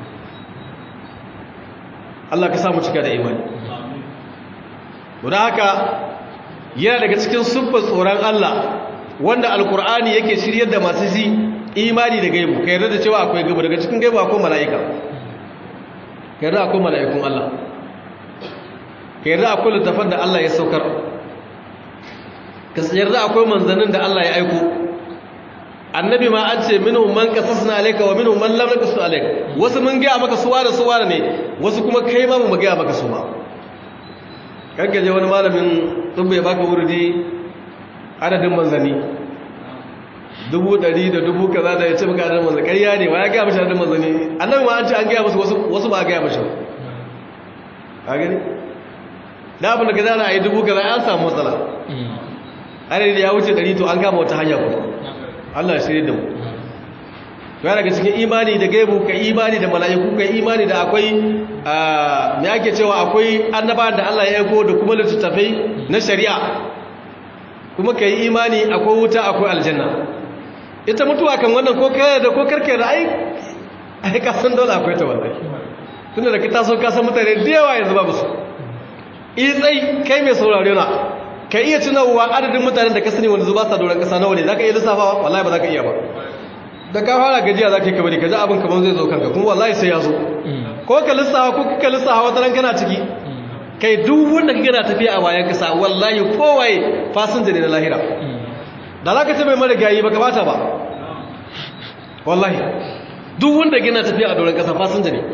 Allah ka samu cika da imani don haka yana daga cikin siffar tsoron Allah wanda alkur'ani yake shiryar da masu ji imani da gaibu ka yarda da cewa akwai gaibu daga cikin gaibu akwai mala'ika ka yarda akwai mala'ikun Allah ka yarda akwai littafan da Allah ya saukar ka yarda akwai manzannin da Allah ya aiko annabi ma an ce minhum man qasasna alayka wa minhum man lam naqasu alayka wasu mun ga maka suwa da suwa ne wasu kuma kai ma mu ga maka su ba kanka je wani malamin tubbe baka wurdi adadin manzani 100 da 1000 kaza da ya ce maka adadin manzani ƙarya ne wa ya ga mishi adadin manzani annabi ma an ce an ga musu wasu ba ga mishi ka gani da abin da kaza na yi 1000 kaza an samu matsala adadin ya wuce 100 to an kama wata hanya kuma Allah ya shirye da mu ya daga cikin imani da gaibu ka imani da mala'iku ka imani da akwai me ake cewa akwai annabawan da Allah ya aiko da kuma littattafai na shari'a kuma ka yi imani akwai wuta akwai aljanna ita mutuwa kan wannan ko kai da ko karkai da ai ka san dole akwai ta wallahi tunda da ka taso ka san mutane da yawa yanzu babu su itsai kai mai saurare na ka iya tunawa adadin mutanen da ka sani wanda zuba sa doron kasa nawa ne zaka iya lissafawa wallahi ba zaka iya ba da ka fara gajiya zaka yi kabari ka ji abin kaman zai zo kanka kuma wallahi sai ya zo ko ka lissafa ko ka lissafa wata ran kana ciki kai duk wanda kake na tafiya a bayan kasa wallahi kowaye fasinja ne na lahira da zaka ce mai marigayi baka bata ba wallahi duk wanda kake na tafiya a doron kasa fasinja ne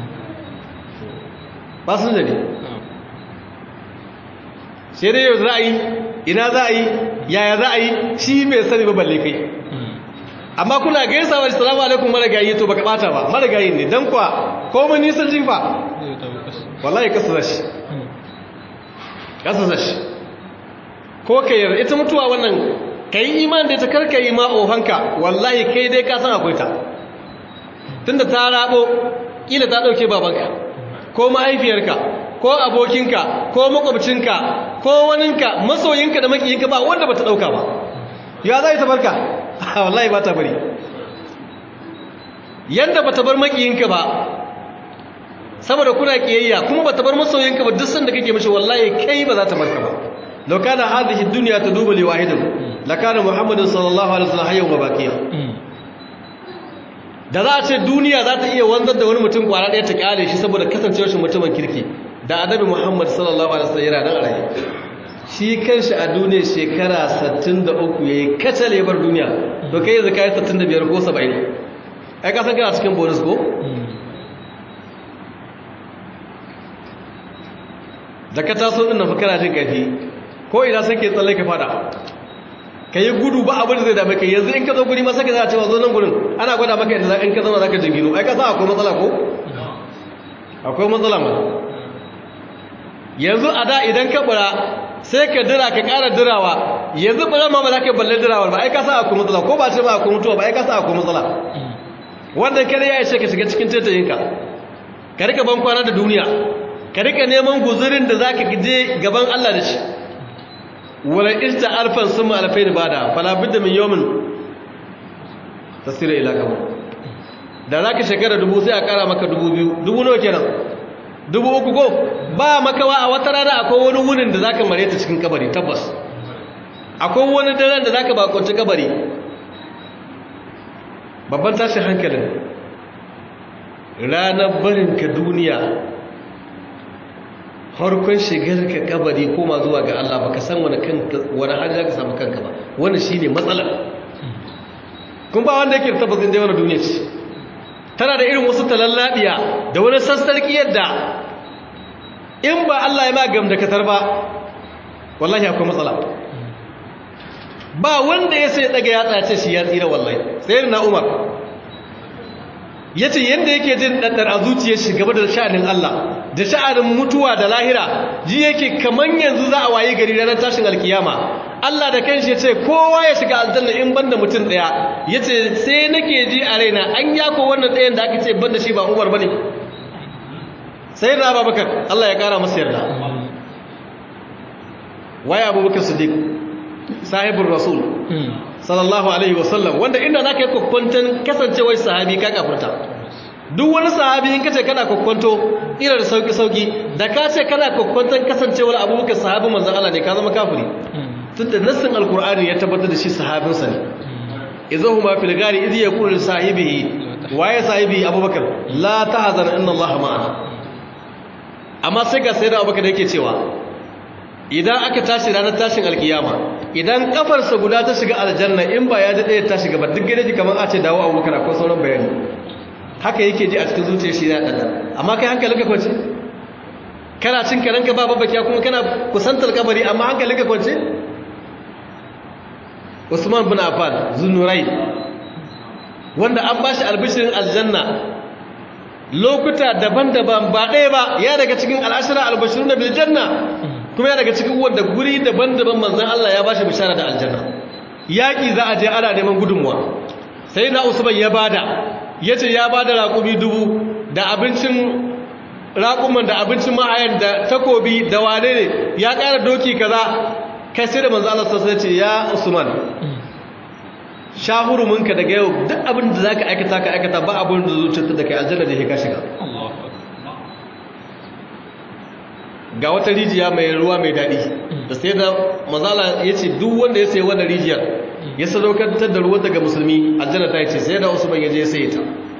fasinja ne sai dai yau za a yi ina za a yi yaya za a yi shi mai sani ba balle kai amma kuna gaisa wa assalamu alaikum marigayi to baka bata ba marigayi ne dan kwa komai nisan jifa wallahi kasa zashi ko ka yarda ita mutuwa wannan kai iman da ta karka yi ma ohanka wallahi kai dai ka san akwai ta tunda ta rabo kila ta dauke babanka ko mahaifiyarka ko abokinka ko makwabcinka ko waninka masoyinka da makiyinka ba wanda bata dauka ba ya zai ta barka wallahi ba ta bari yanda bata bar makiyinka ba saboda kuna kiyayya kuma bata bar masoyinka ba duk sanda kake mishi wallahi kai ba za ta barka ba law kana hadhihi dunya tadubu li wahidin lakana muhammadin sallallahu alaihi wasallam hayyan wa baqiya da za a ce duniya za ta iya wanzar da wani mutum kwara ɗaya ta kyale shi saboda kasancewar shi mutumin kirki da annabi muhammad sallallahu alaihi wasallam yana nan a raye shi kanshi a duniya shekara 63 yayi kacale bar duniya to kai yanzu kai 65 ko 70 ai ka san kana cikin bonus ko da ka taso din nan fa kana jin kafi ko ina sai ke tsalle ka fada kai gudu ba abin da zai dame kai yanzu in ka zo guri ma sai ka za cewa zo nan gurin ana gwada maka yadda in ka zama zaka jingino ai ka sa akwai matsala ko akwai matsala ma yanzu a da idan ka bura sai ka dira ka ƙara dirawa yanzu bura ma ba za ka balle dirawar ba ai ka sa akwai matsala ko ba ce ba akwai mutuwa ba ai ka sa akwai matsala wannan kare ya ishe ka shiga cikin taitayinka ka rika ban kwana da duniya ka rika neman guzurin da zaka je gaban Allah da shi wala ista alfan summa alfain bada fala budda min yawmin tasira ila kabu da zaka shekara 1000 sai a kara maka 2000 dubu nawa kenan 3000 ko ba makawa a wata rana akwai wani wunin da zaka mare ta cikin kabari tabbas akwai wani daren da zaka bakonci kabari babban tashin hankalin ranar barin ka duniya harkon shigar ka kabari koma zuwa ga Allah baka san wani hali zaka samu kanka ba wannan shine matsalar kun ba wanda yake tabbacin da wannan duniya ce tana da irin wasu talallabiya da wani sassarki yadda in ba Allah ya ma gamdakatar ba wallahi akwai matsala ba wanda ya sai daga ya tsace shi ya tsira wallahi sai na Umar yace yanda yake jin daddar a zuciyar shi gaba da sha'anin Allah da sha'anin mutuwa da lahira ji yake kaman yanzu za a waye gari ranar tashin alkiyama Allah da kanshi yace kowa ya shiga aljanna in banda mutum daya yace sai nake ji a raina an yako wannan dayan da aka ce banda shi ba Umar bane sai da Abubakar Allah ya kara masa yarda waya Abubakar Siddiq sahibul rasul sallallahu alaihi wasallam wanda inda zaka yi kokkonton kasancewar sahabi ka kafirta duk wani sahabi in kace kana kokkonto ira da sauki da ka ce kana kokkonton kasancewar Abubakar sahabin manzon Allah ne ka zama kafiri tunda nassin alqur'ani ya tabbatar da shi sahabin sa ne idhuma fil gari idh yaqulu sahibihi wa ya sahibi Abubakar la tahzan inna Allah ma'ana amma sai ga sayyida Abubakar yake cewa idan aka tashi ranar tashin alkiyama idan kafarsa guda ta shiga aljanna in ba ya ji ɗaya ta shiga ba duk gane ji kamar a ce dawo Abubakar akwai sauran bayani haka yake ji a cikin zuciyar shi na ɗan amma kai hankalinka kwance kana cin karanka ba babbakiya kuma kana kusantar kabari amma hankalinka kwance Usman bin Affan Zunnurai wanda an ba shi albishirin aljanna lokuta daban-daban ba ɗaya ba ya daga cikin al'ashara albashirun da biljanna kuma ya daga cikin wanda guri daban-daban manzan Allah ya ba shi bishara da aljanna yaƙi za a je ana neman gudunmuwa sai na Usman ya bada ya ce ya bada raƙumi 1000 da abincin raƙuman da abincin mahayan da takobi da wane ne ya ƙara doki kaza kai sai da manzan Allah sassa ce ya Usman shahuruminka daga yau duk abin da za ka aikata ba abin da zuciyarta da kai aljanna da ka shiga ga wata rijiya mai ruwa mai daɗi da sai da mazala ya ce duk wanda ya sayi wannan rijiyar ya sadaukantar da ruwan daga musulmi aljanna ta ce sai da usman ya je ya sayi ta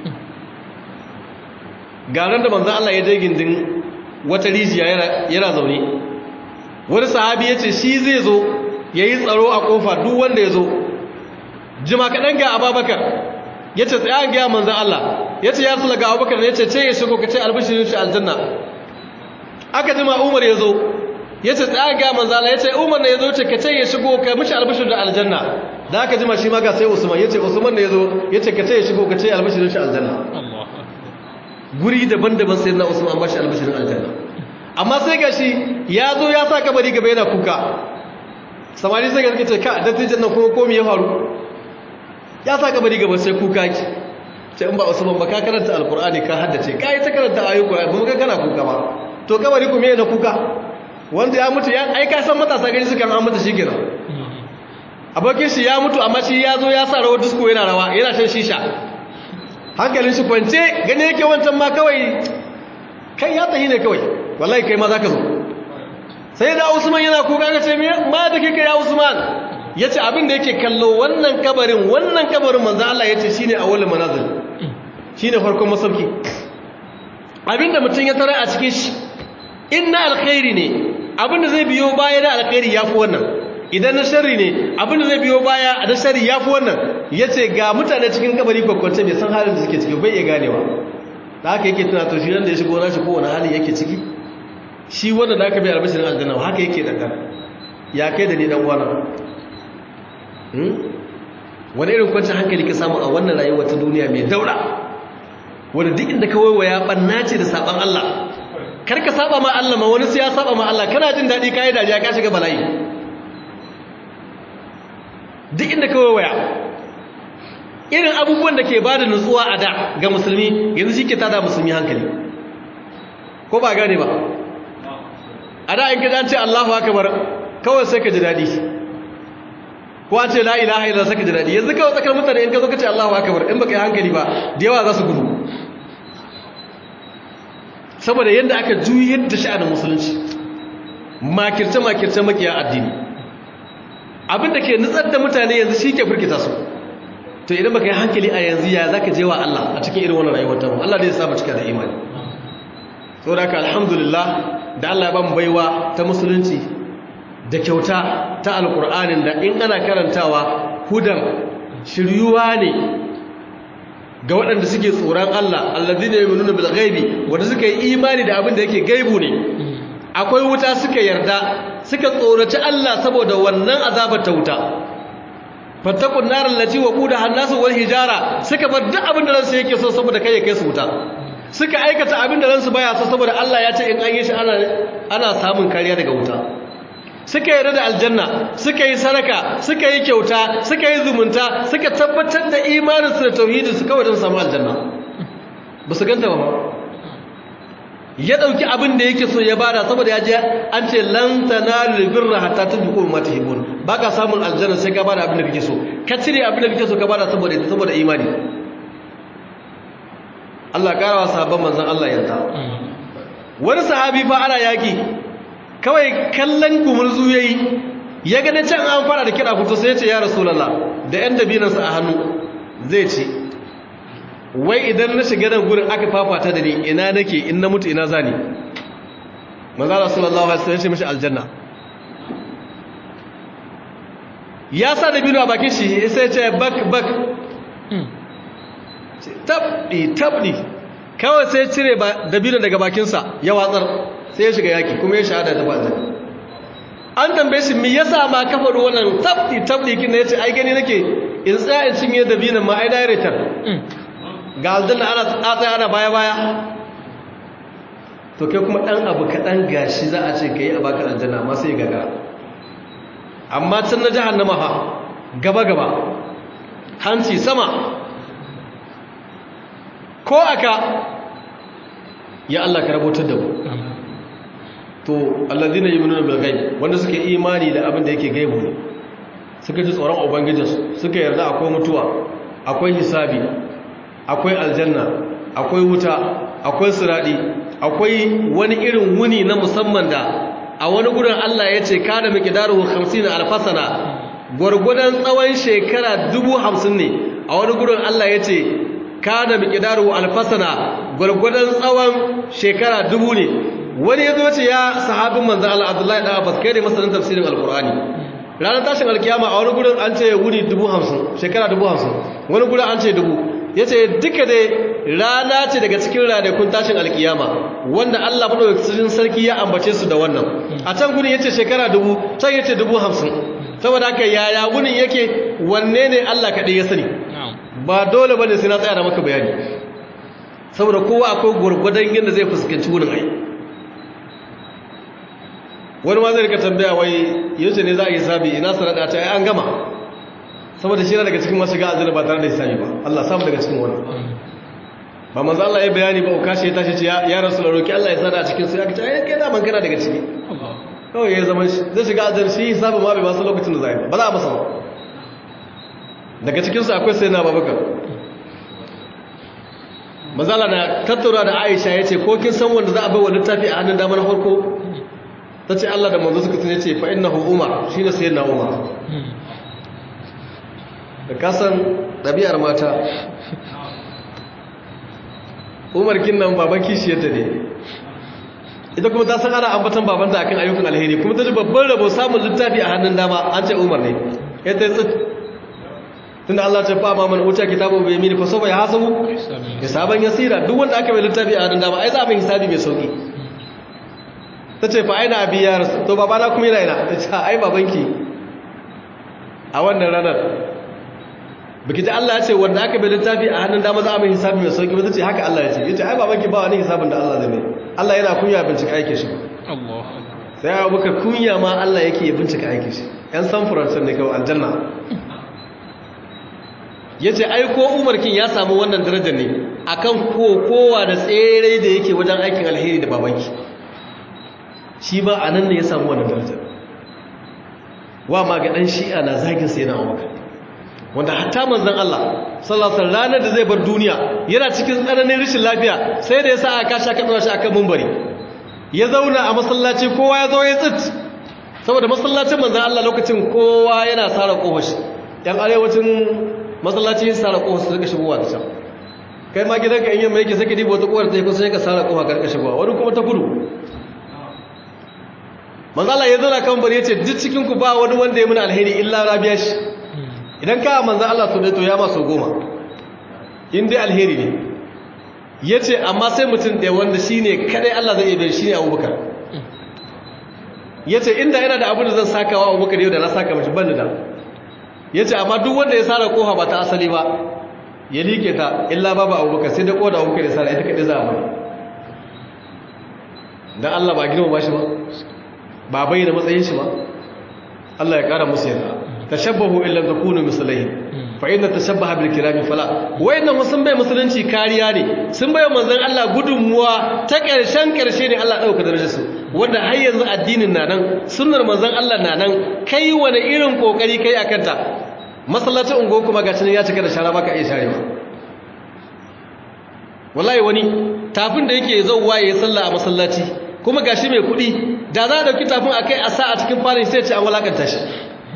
garan da manzo Allah ya je gindin wata rijiya yana zaune wani sahabi ya ce shi zai zo ya yi tsaro a kofa duk wanda ya zo jima kaɗan ga ababakar ya ce tsaye an gaya manzo Allah ya ce ya sula ga abubakar ya ce ya shigo ka ce albishirin shi aljanna aka jima umar ya zo ya ce tsaye an gaya manzo Allah ya ce umar ne ya zo ce ka ce ya shigo ka mishi albishirin da aljanna da aka jima shi ma ga sai usman ya ce usman ne ya zo ya ce ka ce ya shigo ka ce albishirin shi aljanna guri daban-daban sai na usman ba shi albishirin aljanna amma sai ga shi ya zo ya sa kabari gaba yana kuka samari sai ga ce ka dattijan nan kuma komi ya faru ya sa kabari gaba sai kuka ki ce in ba usman ba ka karanta alkur'ani ka haddace ka yi ta karanta ayoyi ba mu ga kana kuka ba to kabari kuma yana kuka wanda ya mutu ya ai ka san matasa gani sukan an mutu shikenan abokin shi ya mutu amma shi ya zo ya sa rawar disco yana rawa yana shan shisha hankalin shi kwance gani yake wancan ma kawai kai ya tahi ne kawai wallahi kai ma zaka zo sai da usman yana kuka ga ce me ma da kike ya usman yace abin da yake kallo wannan kabarin manzo Allah yace shine awwalul manazil shine farkon masauki abinda mutun ya tara a cikin shi inna alkhairi ne abinda zai biyo baya da alkhairi yafi wannan idan na sharri ne abinda zai biyo baya da sharri yafi wannan yace ga mutane cikin kabari kokkonce bai san halin da suke ciki bai iya ganewa da haka yake tuna to shi ran da ya shigo na shi kowane hali yake ciki shi wanda da aka bai albashirin aljanna haka yake dangan ya kai da ni dan uwana wani irin kwancin hankali ka samu a wannan rayuwar ta duniya mai daura wanda duk inda ka waiwaya banna ce da saban Allah kar ka saba ma Allah ma wani sai ya saba ma Allah kana jin dadi kai dariya ka shiga bala'i duk inda ka waiwaya irin abubuwan da ke bada nutsuwa a da ga musulmi yanzu shi ke tada musulmi hankali ko ba gane ba a da in ka ce Allahu akbar kawai sai ka ji dadi ko an ce la ilaha illallah sai ka ji dadi yanzu kawai tsakar mutane in ka zo ka ce Allahu akbar in baka yi hankali ba da yawa za su gudu saboda yadda aka juyar da sha'anin musulunci makirce makiya addini abinda ke nutsar da mutane yanzu shi ke firkita su to idan baka yi hankali a yanzu ya zaka je wa Allah a cikin irin wannan rayuwar ta Allah zai sa mu cika da imani saboda haka alhamdulillah da Allah ya ba mu baiwa ta musulunci da kyauta ta alqur'anin da in ana karantawa hudan shiryuwa ne ga waɗanda suke tsoron Allah alladhina yu'minuna bil ghaibi wanda suka yi imani da abin da yake gaibu ne akwai wuta suka yarda suka tsoraci Allah saboda wannan azabar ta wuta fattakun nar allati waqudaha an-nasu wal hijara suka bar duk abin da ransu yake so saboda kai ya kai su wuta suka aikata abin da ransu baya so saboda Allah ya ce in an yi shi ana samun kariya daga wuta suka yarda da aljanna suka yi sadaka suka yi kyauta suka yi zumunta suka tabbatar da imaninsu da tauhidinsu kawai don samu aljanna ba su ganta ba ya dauki abin da yake so ya bada saboda ya je an ce lan tanalul birra hatta tunfiqu mimma tuhibbun baka samun aljanna sai ka bada abin da kake so ka cire abin da kake so ka bada saboda imani Allah karawa sahabban manzon Allah yarda wani sahabi fa ana yaki kawai kallon gumurzu yayi ya ga can an fara da kira fito sai ya ce ya rasulullah da yan dabinansa a hannu zai ce wai idan na shiga nan gurin aka fafata da ni ina nake in na mutu ina zani manzo Allah sallallahu alaihi wasallam ya ce mishi aljanna ya sa dabino a bakin shi sai ya ce bak tabdi kawai sai cire dabino daga bakinsa ya watsar sai ya shiga yaki kuma ya shahada da bazan an tambaye shi me yasa ma ka faɗo wannan tabdi kin ne yace ai gani nake in tsaya in cinye dabinon ma ai director ga aljanna ana tsaya ana baya to kai kuma dan abu kadan gashi za a ce kai a baka aljanna amma sai gaga amma can na jahannama fa gaba hanci sama ko aka ya Allah ka rabotar da mu to alladhina yu'minuna bil ghaib wanda suke imani da abin da yake gaibu ne suka ji tsoron ubangijinsu suka yarda akwai mutuwa akwai hisabi akwai aljanna akwai wuta akwai siradi akwai wani irin wuni na musamman da a wani gurin Allah ya ce kana miqdaruhu 50 alfasana gurgudan tsawon shekara 50 ne a wani gurin Allah ya ce kana miqdaruhu alfasana gurgudan tsawon shekara 1000 ne wani yazo ce ya sahabin manzon Allah Abdullahi dan Abbas kai ne masanin tafsirin alqur'ani ranar tashin alkiyama a wani gurin an ce wuni 50 shekara 50 wani gurin an ce 1000 yace duka dai rana ce daga cikin ranakun tashin alkiyama wanda Allah madaukakin sarki ya ambace su da wannan a can gurin yace shekara 1000 can yace 50 saboda haka yaya gurin yake wanne ne Allah kadai ya sani ba dole bane sai na tsaya da maka bayani saboda kowa akwai gurgurdan yadda zai fuskanci wurin ai wani ma zai rika tambaya wai yaushe ne za a yi sabi ina sanada ta ai an gama saboda shi na daga cikin masu ga ba tare da hisabi ba Allah samu daga cikin wannan ba manzo Allah ya bayani ba ukashi ya tashi ce ya rasul roki Allah ya sada a cikin sai aka ce ai kai da man kana daga ciki kawai ya zama shi zai shiga azan shi hisabi ma bai ba su lokacin da zai ba za a masa ba daga cikin su akwai sayyidina Abubakar manzo Allah na tattaura da Aisha yace ko kin san wanda za a bai wa littafi a hannun dama na farko tace Allah da manzo suka tune ce fa innahu Umar shine sayyidina Umar da kasan ɗabi'ar mata umar kinnan baban kishiyarta ne ita kuma ta san ana ambatan babanta akan ayyukan alheri kuma ta ji babban rabo samun littafi a hannun dama an ce umar ne ya ta tsit tunda Allah ta fa ma man uta kitabu bai mini fa saba ya hasabu hisaban yasira duk wanda aka bai littafi a hannun dama ai za a mai hisabi mai sauki tace fa aina abi ya rasul to babana kuma yana ina tace ai babanki a wannan ranar biki da Allah ya ce wanda aka bai littafi a hannun dama za a mai hisabi mai sauki ba tace haka Allah ya ce yace ai babanki ba wani hisabin da Allah zai mai Allah yana kunya bincika aikin shi Allah sai Abubakar kunya ma Allah yake bincika aikin shi yan san furansan ne kawai aljanna yace ai ko Umar kin ya samu wannan darajar ne akan kowa da tsere da yake wajen aikin alheri da babanki shi ba anan ne ya samu wannan darajar wa ma ga dan shi'a na zagin sai na Abubakar wanda hatta manzon Allah sallallahu alaihi wasallam ranar da zai bar duniya yana cikin tsananin rashin lafiya sai da yasa aka kashe aka dora shi akan minbari ya zauna a masallaci kowa ya zo ya tsit saboda masallacin manzon Allah lokacin kowa yana sara kofashi yan arewacin masallaci yin sara kofa su rika shigowa ta can kai ma gidanka in yamma yake saka dibo ta kowar ta yi kusa sai ka sara kofa ka rika shigowa wani kuma ta gudu manzon Allah ya zauna kan bari ya ce duk cikin ku ba wani wanda ya muna alheri illa rabiya shi idan ka manzan Allah su to ya masu 10 in dai alheri ne ya ce amma sai mutum ɗaya wanda shi ne kadai Allah zai ibe shi ne Abubakar ya ce inda yana da abin da zan saka wa Abubakar yau da na saka mashi ban da ya ce amma duk wanda ya sara koha ba ta asali ba ya liƙe ta illa babu Abubakar sai da koda Abubakar ya sara ita kadai za a mai don Allah ba girma ba shi ba bayyana matsayin shi ba Allah ya ƙara musu yadda tashabbahu illa takunu mislaihi fa inna tashabbaha bil kirami fala wayannan sun bai musulunci kariya ne sun bai manzon Allah gudunmuwa ta karshen karshe ne Allah dauka darajar su wanda har yanzu addinin na nan sunnar manzon Allah na nan kai wani irin kokari kai akan ta masallacin ungo kuma gashi ya cika da shara baka iya sharewa wallahi wani tafin da yake zauwa yayin sallah a masallaci kuma gashi mai kudi da za a dauki tafin akai a sa a cikin farin sai ce an walakanta shi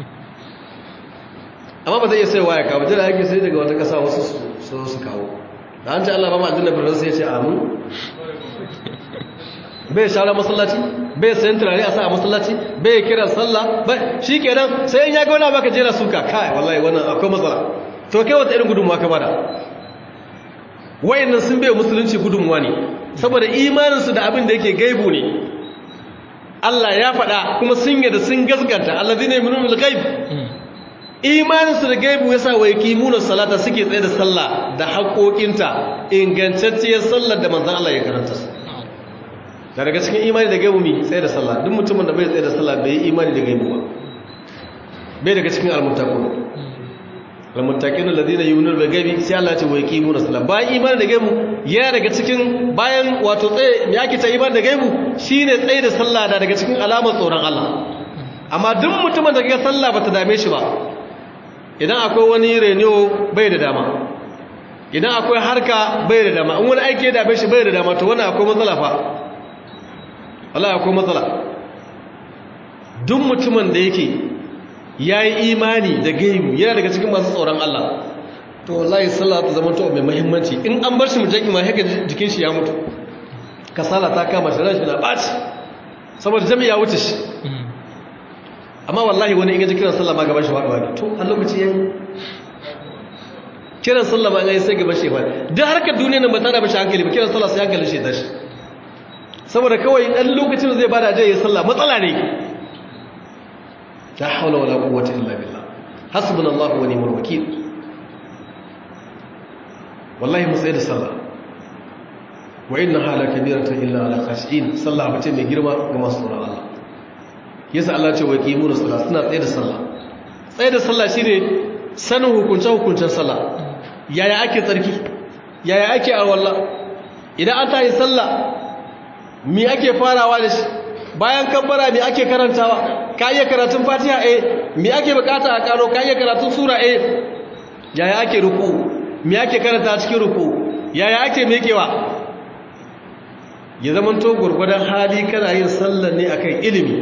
amma ba zai iya sai waya kawo jira yake sai daga wata kasa wasu su kawo da an ce Allah ba ma aljanna birnin sai ya ce amin bai shara masallaci bai sayan turare a sa a masallaci bai kira sallah shi kenan sai in ya ga wani baka jera suka kai wallahi wannan akwai matsala to kai wata irin gudunmuwa ka bada wayannan sun bai musulunci gudunmuwa ne saboda imaninsu da abin da yake gaibu ne Allah ya faɗa kuma sun yadda sun gaskanta alladhina yu'minuna bil ghaib imaninsu da gaibu ya sa wa yaƙimunan salata suke tsaye da sallah da haƙoƙinta ingantacciyar sallar da manzan Allah ya karanta su da daga cikin imani da gaibu mai tsaye da sallah duk mutumin da bai tsaye da sallah bai yi imani da gaibu ba bai daga cikin almuttaqin alladhina yu'minuna bil ghaibi sai Allah ya ce wa yaqimunas salat bayan imani da gaibu yana daga cikin bayan wato tsaye ya ke ta imani da gaibu shine tsaye da sallah da daga cikin alamar tsoron Allah amma duk mutumin da ga sallah bata dame shi ba idan akwai wani reniyo bai da dama idan akwai harka bai da dama in wani aiki ya dabe shi bai da dama to wannan akwai matsala fa wallahi akwai matsala duk mutumin da yake yayi imani da gaibu yana daga cikin masu tsoron Allah to wallahi sallah ta zama to mai muhimmanci in an bar shi mujaki ma haka jikin shi ya mutu kasala ta kama shi rashi na baci saboda jami'a wuce shi amma wallahi wani in ya ji kiran sallah ma gaban shi faɗuwa ne to a lokaci yayi kiran sallah ma yayi sai gaban shi faɗi duk harkar duniya nan ba ta da bashi hankali ba kiran sallah sai hankalin shi tashi saboda kawai dan lokacin zai bada je yayi sallah matsala ne la hawla wala quwwata illa billah hasbunallahu wa ni'mal wakeel wallahi mu sai da sallah wa innaha lakabiratun illa ala khashin sallah bace mai girma ga masu tsoron Allah yasa Allah ce wa qimuna salat suna tsaye da sallah tsaye da sallah shine sanin hukuncen sallah yaya ake tsarki yaya ake alwala idan an tayi sallah me ake farawa da shi bayan kabbara me ake karantawa ka iya karatun fatiha me ake bukata a karo ka iya karatun sura yaya ake ruku me ake karanta cikin ruku yaya ake mekewa ya zaman to gurgurdan hali kana yin sallah ne akan ilimi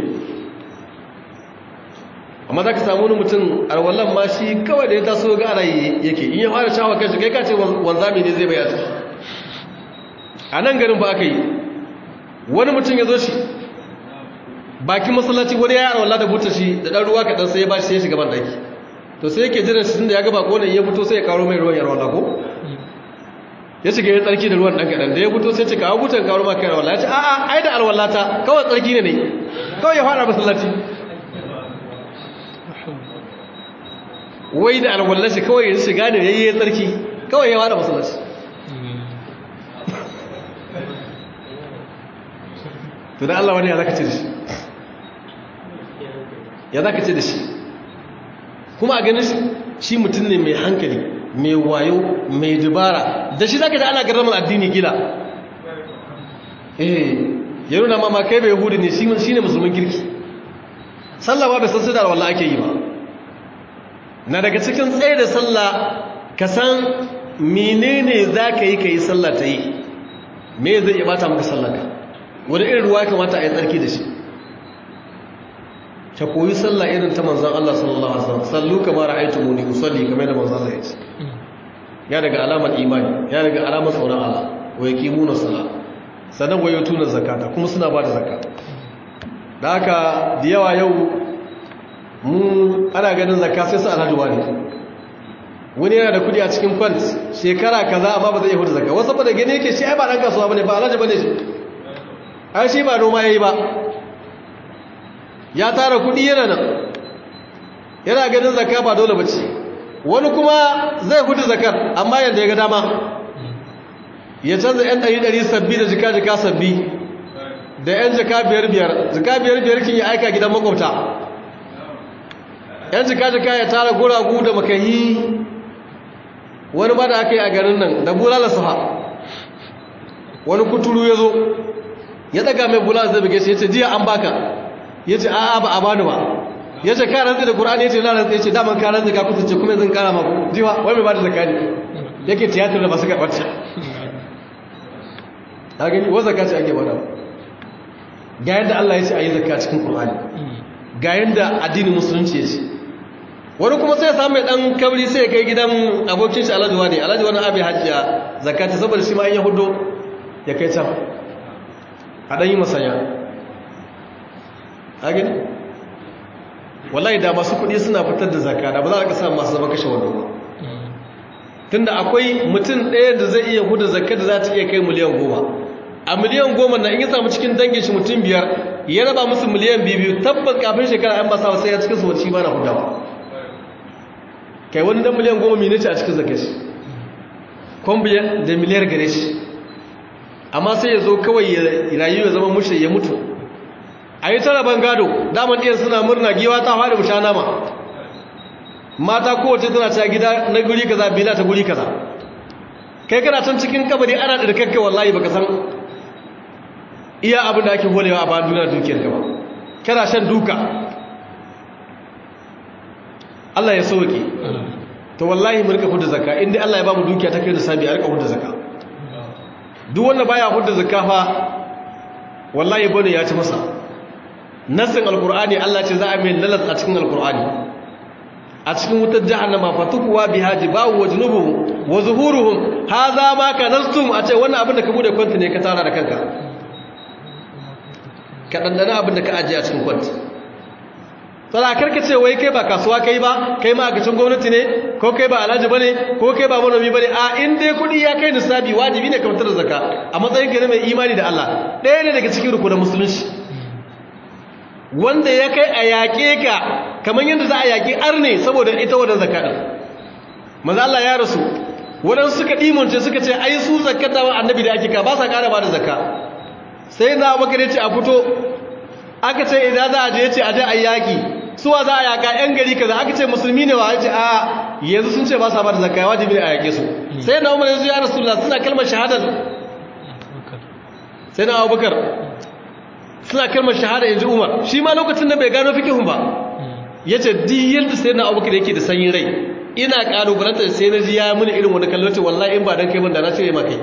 amma za ka samu wani mutum alwallan ma shi kawai da ya taso ga rayi yake in ya fara shawa kanshi kai ka ce wanzami ne zai bayata a nan garin ba aka yi wani mutum ya zo shi bakin masallaci wani ya yi alwallah da buta shi da ɗan ruwa kaɗan sai ya ba shi sai ya shiga ban ɗaki to sai yake jiran shi tun da ya gaba ko ne ya fito sai ya karo mai ruwan yarwallah ko ya shiga ya tsarki da ruwan ɗan kaɗan da ya fito sai ce kawo butan karo ma kai alwallah ya ce a'a ai da alwallata kawai tsarki ne kawai ya fara masallaci wai da alwallashi kawai yin shiga ne yayi tsarki kawai ya wada masallaci to da Allah wani ya zaka ce da shi ya zaka ce da shi kuma a ganin shi mutum ne mai hankali mai wayo mai dubara da shi zaka da ana garramar addini gila ya nuna ma kai bai yahudi ne shi ne musulmin kirki sallah ba bai san da wallahi ake yi ba na daga cikin tsaye da sallah ka san menene za ka yi sallah ta yi me zai iya bata maka sallarka wani irin ruwa ya kamata a yi tsarki da shi ka koyi sallah irin ta manzan Allah sallallahu alaihi wasallam sallu kama ra'aytumuni usalli kamar da manzan Allah ya ce ya daga alamar imani ya daga alamar tsoron Allah wa yaqimuna salat sannan wa yutuna zakata kuma suna ba da zakata da haka da yawa yau mu ana ganin zakka sai su alhaji wani wani yana da kudi a cikin kwant shekara kaza amma ba zai yi hudu zakka wasu ba da gani yake shi ai ba dan kasuwa bane ba alhaji bane shi ai shi ba noma yayi ba ya tara kudi yana nan yana ganin zakka ba dole bace wani kuma zai hudu zakkar amma yanda ya ga dama ya canza yan 100 sabbi da jika sabbi da yan jika biyar kin ya aika gidan makwabta yan jika-jika ya tara guragu da makahi wani ba da aka yi a garin nan da bulala suha wani kuturu ya zo ya daga mai bulala zai buge shi ya ce jiya an baka ya ce a'a ba a bani ba ya ce ka rantsi da ƙur'ani ya ce na rantsi ya ce daman ka rantsi ka kusance kuma yanzu kara maku jiwa wai mai ba da zakani yake tiyatar da masu karɓarta ta gani wa zaka ce ake bada ga yadda Allah ya ce a yi zakka cikin ƙur'ani ga yadda addinin musulunci ya ce wani kuma sai ya samu mai dan kabri sai ya kai gidan abokin shi alhaji wani abin hajjiya zakati saboda shi ma an yi hudu ya kai can a dan yi masanya a gani wallahi da masu kudi suna fitar da zakka da ba za a samu masu zama kashe wani ba tunda akwai mutum ɗaya da zai iya hudu zakka da za ta iya kai miliyan 10 a miliyan 10 na in ya samu cikin dangin shi mutum 5 ya raba musu miliyan 2 tabbas kafin shekara an ba sa sai ya cikin su wani shi ba na hudawa kai wani dan miliyan 10 mene ce a cikin zakar shi kwambiyan da miliyar gare shi amma sai ya zo kawai ya rayu ya zama mushe ya mutu a yi tara bangado daman ɗiyan suna murna giwa ta fara musha nama mata kowace tana ta gida na guri kaza bila ta guri kaza kai kana can cikin kabari ana da kakkai wallahi baka san iya abin da ake holewa a bayan duniya dukiyar ka ba kana shan duka Allah ya sauke to wallahi mu rika hudda zakka inda Allah ya ba mu dukiya ta kai da sabi a rika hudda zakka duk wanda baya hudda zakka fa wallahi bane ya ci masa nasin alqur'ani Allah ce za a mai lalat a cikin alqur'ani a cikin wutar jahannama fatukuwa biha jibahu wa junubuhum wa zuhuruhum hadha ma kanastum a ce wannan abin da ka bude kwanta ne ka tara da kanka ka dandana abin da ka ajiye a cikin kwanta tsara karka ce wai kai ba kasuwa kai ba kai ma agacin gwamnati ne ko kai ba alhaji bane ko kai ba manomi bane a in dai kudi ya kai nisabi wajibi ne ka fitar da zakka a matsayin ka ne mai imani da Allah ɗaya ne daga cikin rukunin musulunci wanda ya kai a yaƙe ka kamar yadda za a yaƙi arne saboda ita wadda zakka ɗin maza Allah ya rasu waɗansu suka ɗimonce suka ce ai su zakkata wa annabi da ake ka ba sa ƙara ba da zakka sai na abubakar ya ce a fito aka ce idan za a je ya ce a je a yaƙi suwa za a yaƙa 'yan gari kaza aka ce musulmi ne wa ya ce a yanzu sun ce ba sa ba da zakka wajibi ne a yaƙe su sai na umar yanzu ya rasulullah suna kalmar shahadar sai na abubakar suna kalmar shahada yanzu umar shi ma lokacin da bai gano fikihun ba ya ce diyar da sai na abubakar yake da sanyin rai ina ƙalubalanta sai na ji ya mini irin wani kallon wallahi in ba don kai ban da na cire ma kai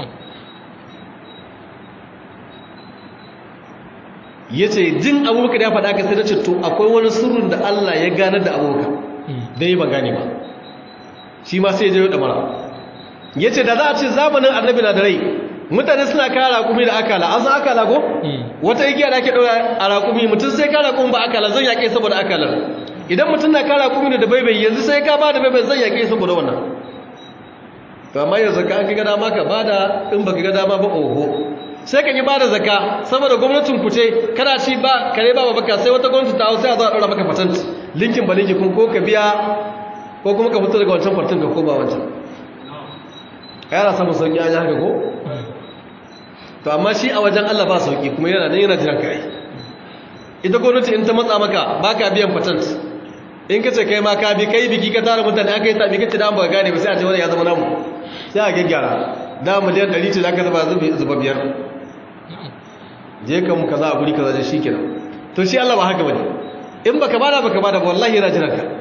ya ce jin abubakar ya faɗa ka sai na ce to akwai wani sirrin da Allah ya ganar da abubakar da yi ba gane ba shi ma sai ya jayo ɗamara ya ce da za a ce zamanin annabi na da rai mutane suna kara raƙumi da akala an san akala ko wata igiya da ake ɗaura a raƙumi mutum sai kara raƙumi ba akala zan yaƙe saboda akalar idan mutum na kara raƙumi da baibai yanzu sai ka ba da baibai zan yaƙe saboda wannan to amma yanzu ka an ga dama ka bada in baka ga dama ba oho sai ka yi bada zakka saboda gwamnatin ku ce kana ci ba kare ba baka sai wata gwamnati ta hau sai a zo a ɗora maka patent linkin ba linkin ko ka biya ko kuma ka fito daga wancan fartin ka koma wancan yana samun sauƙi an yi haka ko to amma shi a wajen Allah ba sauƙi kuma yana nan yana jiran kai ita gwamnati in ta matsa maka ba ka biyan patent in ka ce kai ma ka bi kai biki ka tara mutane aka yi tabi kace da ba gane ba sai a ce wani ya zama namu sai a gaggyara da miliyan 100 ce da aka zuba biyar je ka mu kaza a guri kaza da shi kenan to shi Allah ba haka bane in baka bada wallahi yana jiran ka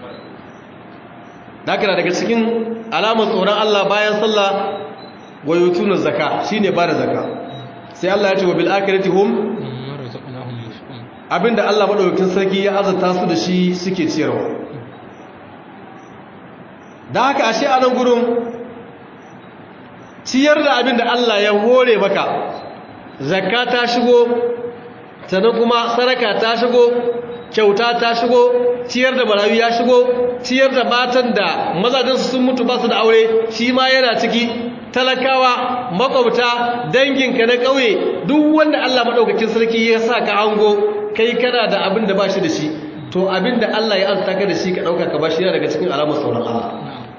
dakara daga cikin alamar tsoron Allah bayan sallah wayutuna zakka shine bada zakka sai Allah ya ce wa bil akhirati hum abinda Allah madaukakin sarki ya azurta su da shi suke ciyarwa da haka ashe a nan gurin ciyar da abinda Allah ya hore maka zakka ta shigo sannan kuma saraka ta shigo kyauta ta shigo ciyar da marayu ya shigo ciyar da matan da mazajensu sun mutu ba su da aure shi ma yana ciki talakawa makwabta danginka na ƙauye duk wanda Allah maɗaukakin sarki ya sa ka hango kai kana da abin da ba shi da shi to abin da Allah ya azta ka da shi ka ɗauka ka ba shi yana daga cikin alamar sauran Allah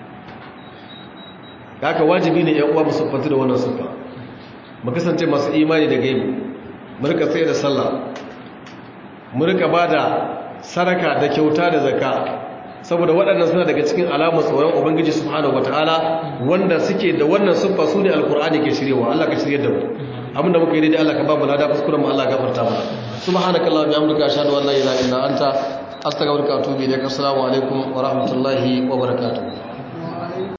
haka wajibi ne ‘yan uwa mu siffatu da wannan siffa mu kasance masu imani da gaibu mu rika tsaye da sallah mu rika ba da saraka da kyauta da zakka saboda waɗannan suna daga cikin alamar tsoron ubangiji subhanahu wataala wanda suke da wannan siffa su ne alkur'ani ke shiryewa Allah ka shirye da mu abinda muka yi daidai Allah ka ba mu lada kuskuren mu Allah ka gafarta mana subhanakallahumma wa bihamdika ashhadu an la ilaha illa anta astaghfiruka wa atubu ilaik assalamu alaikum wa rahmatullahi wa barakatuh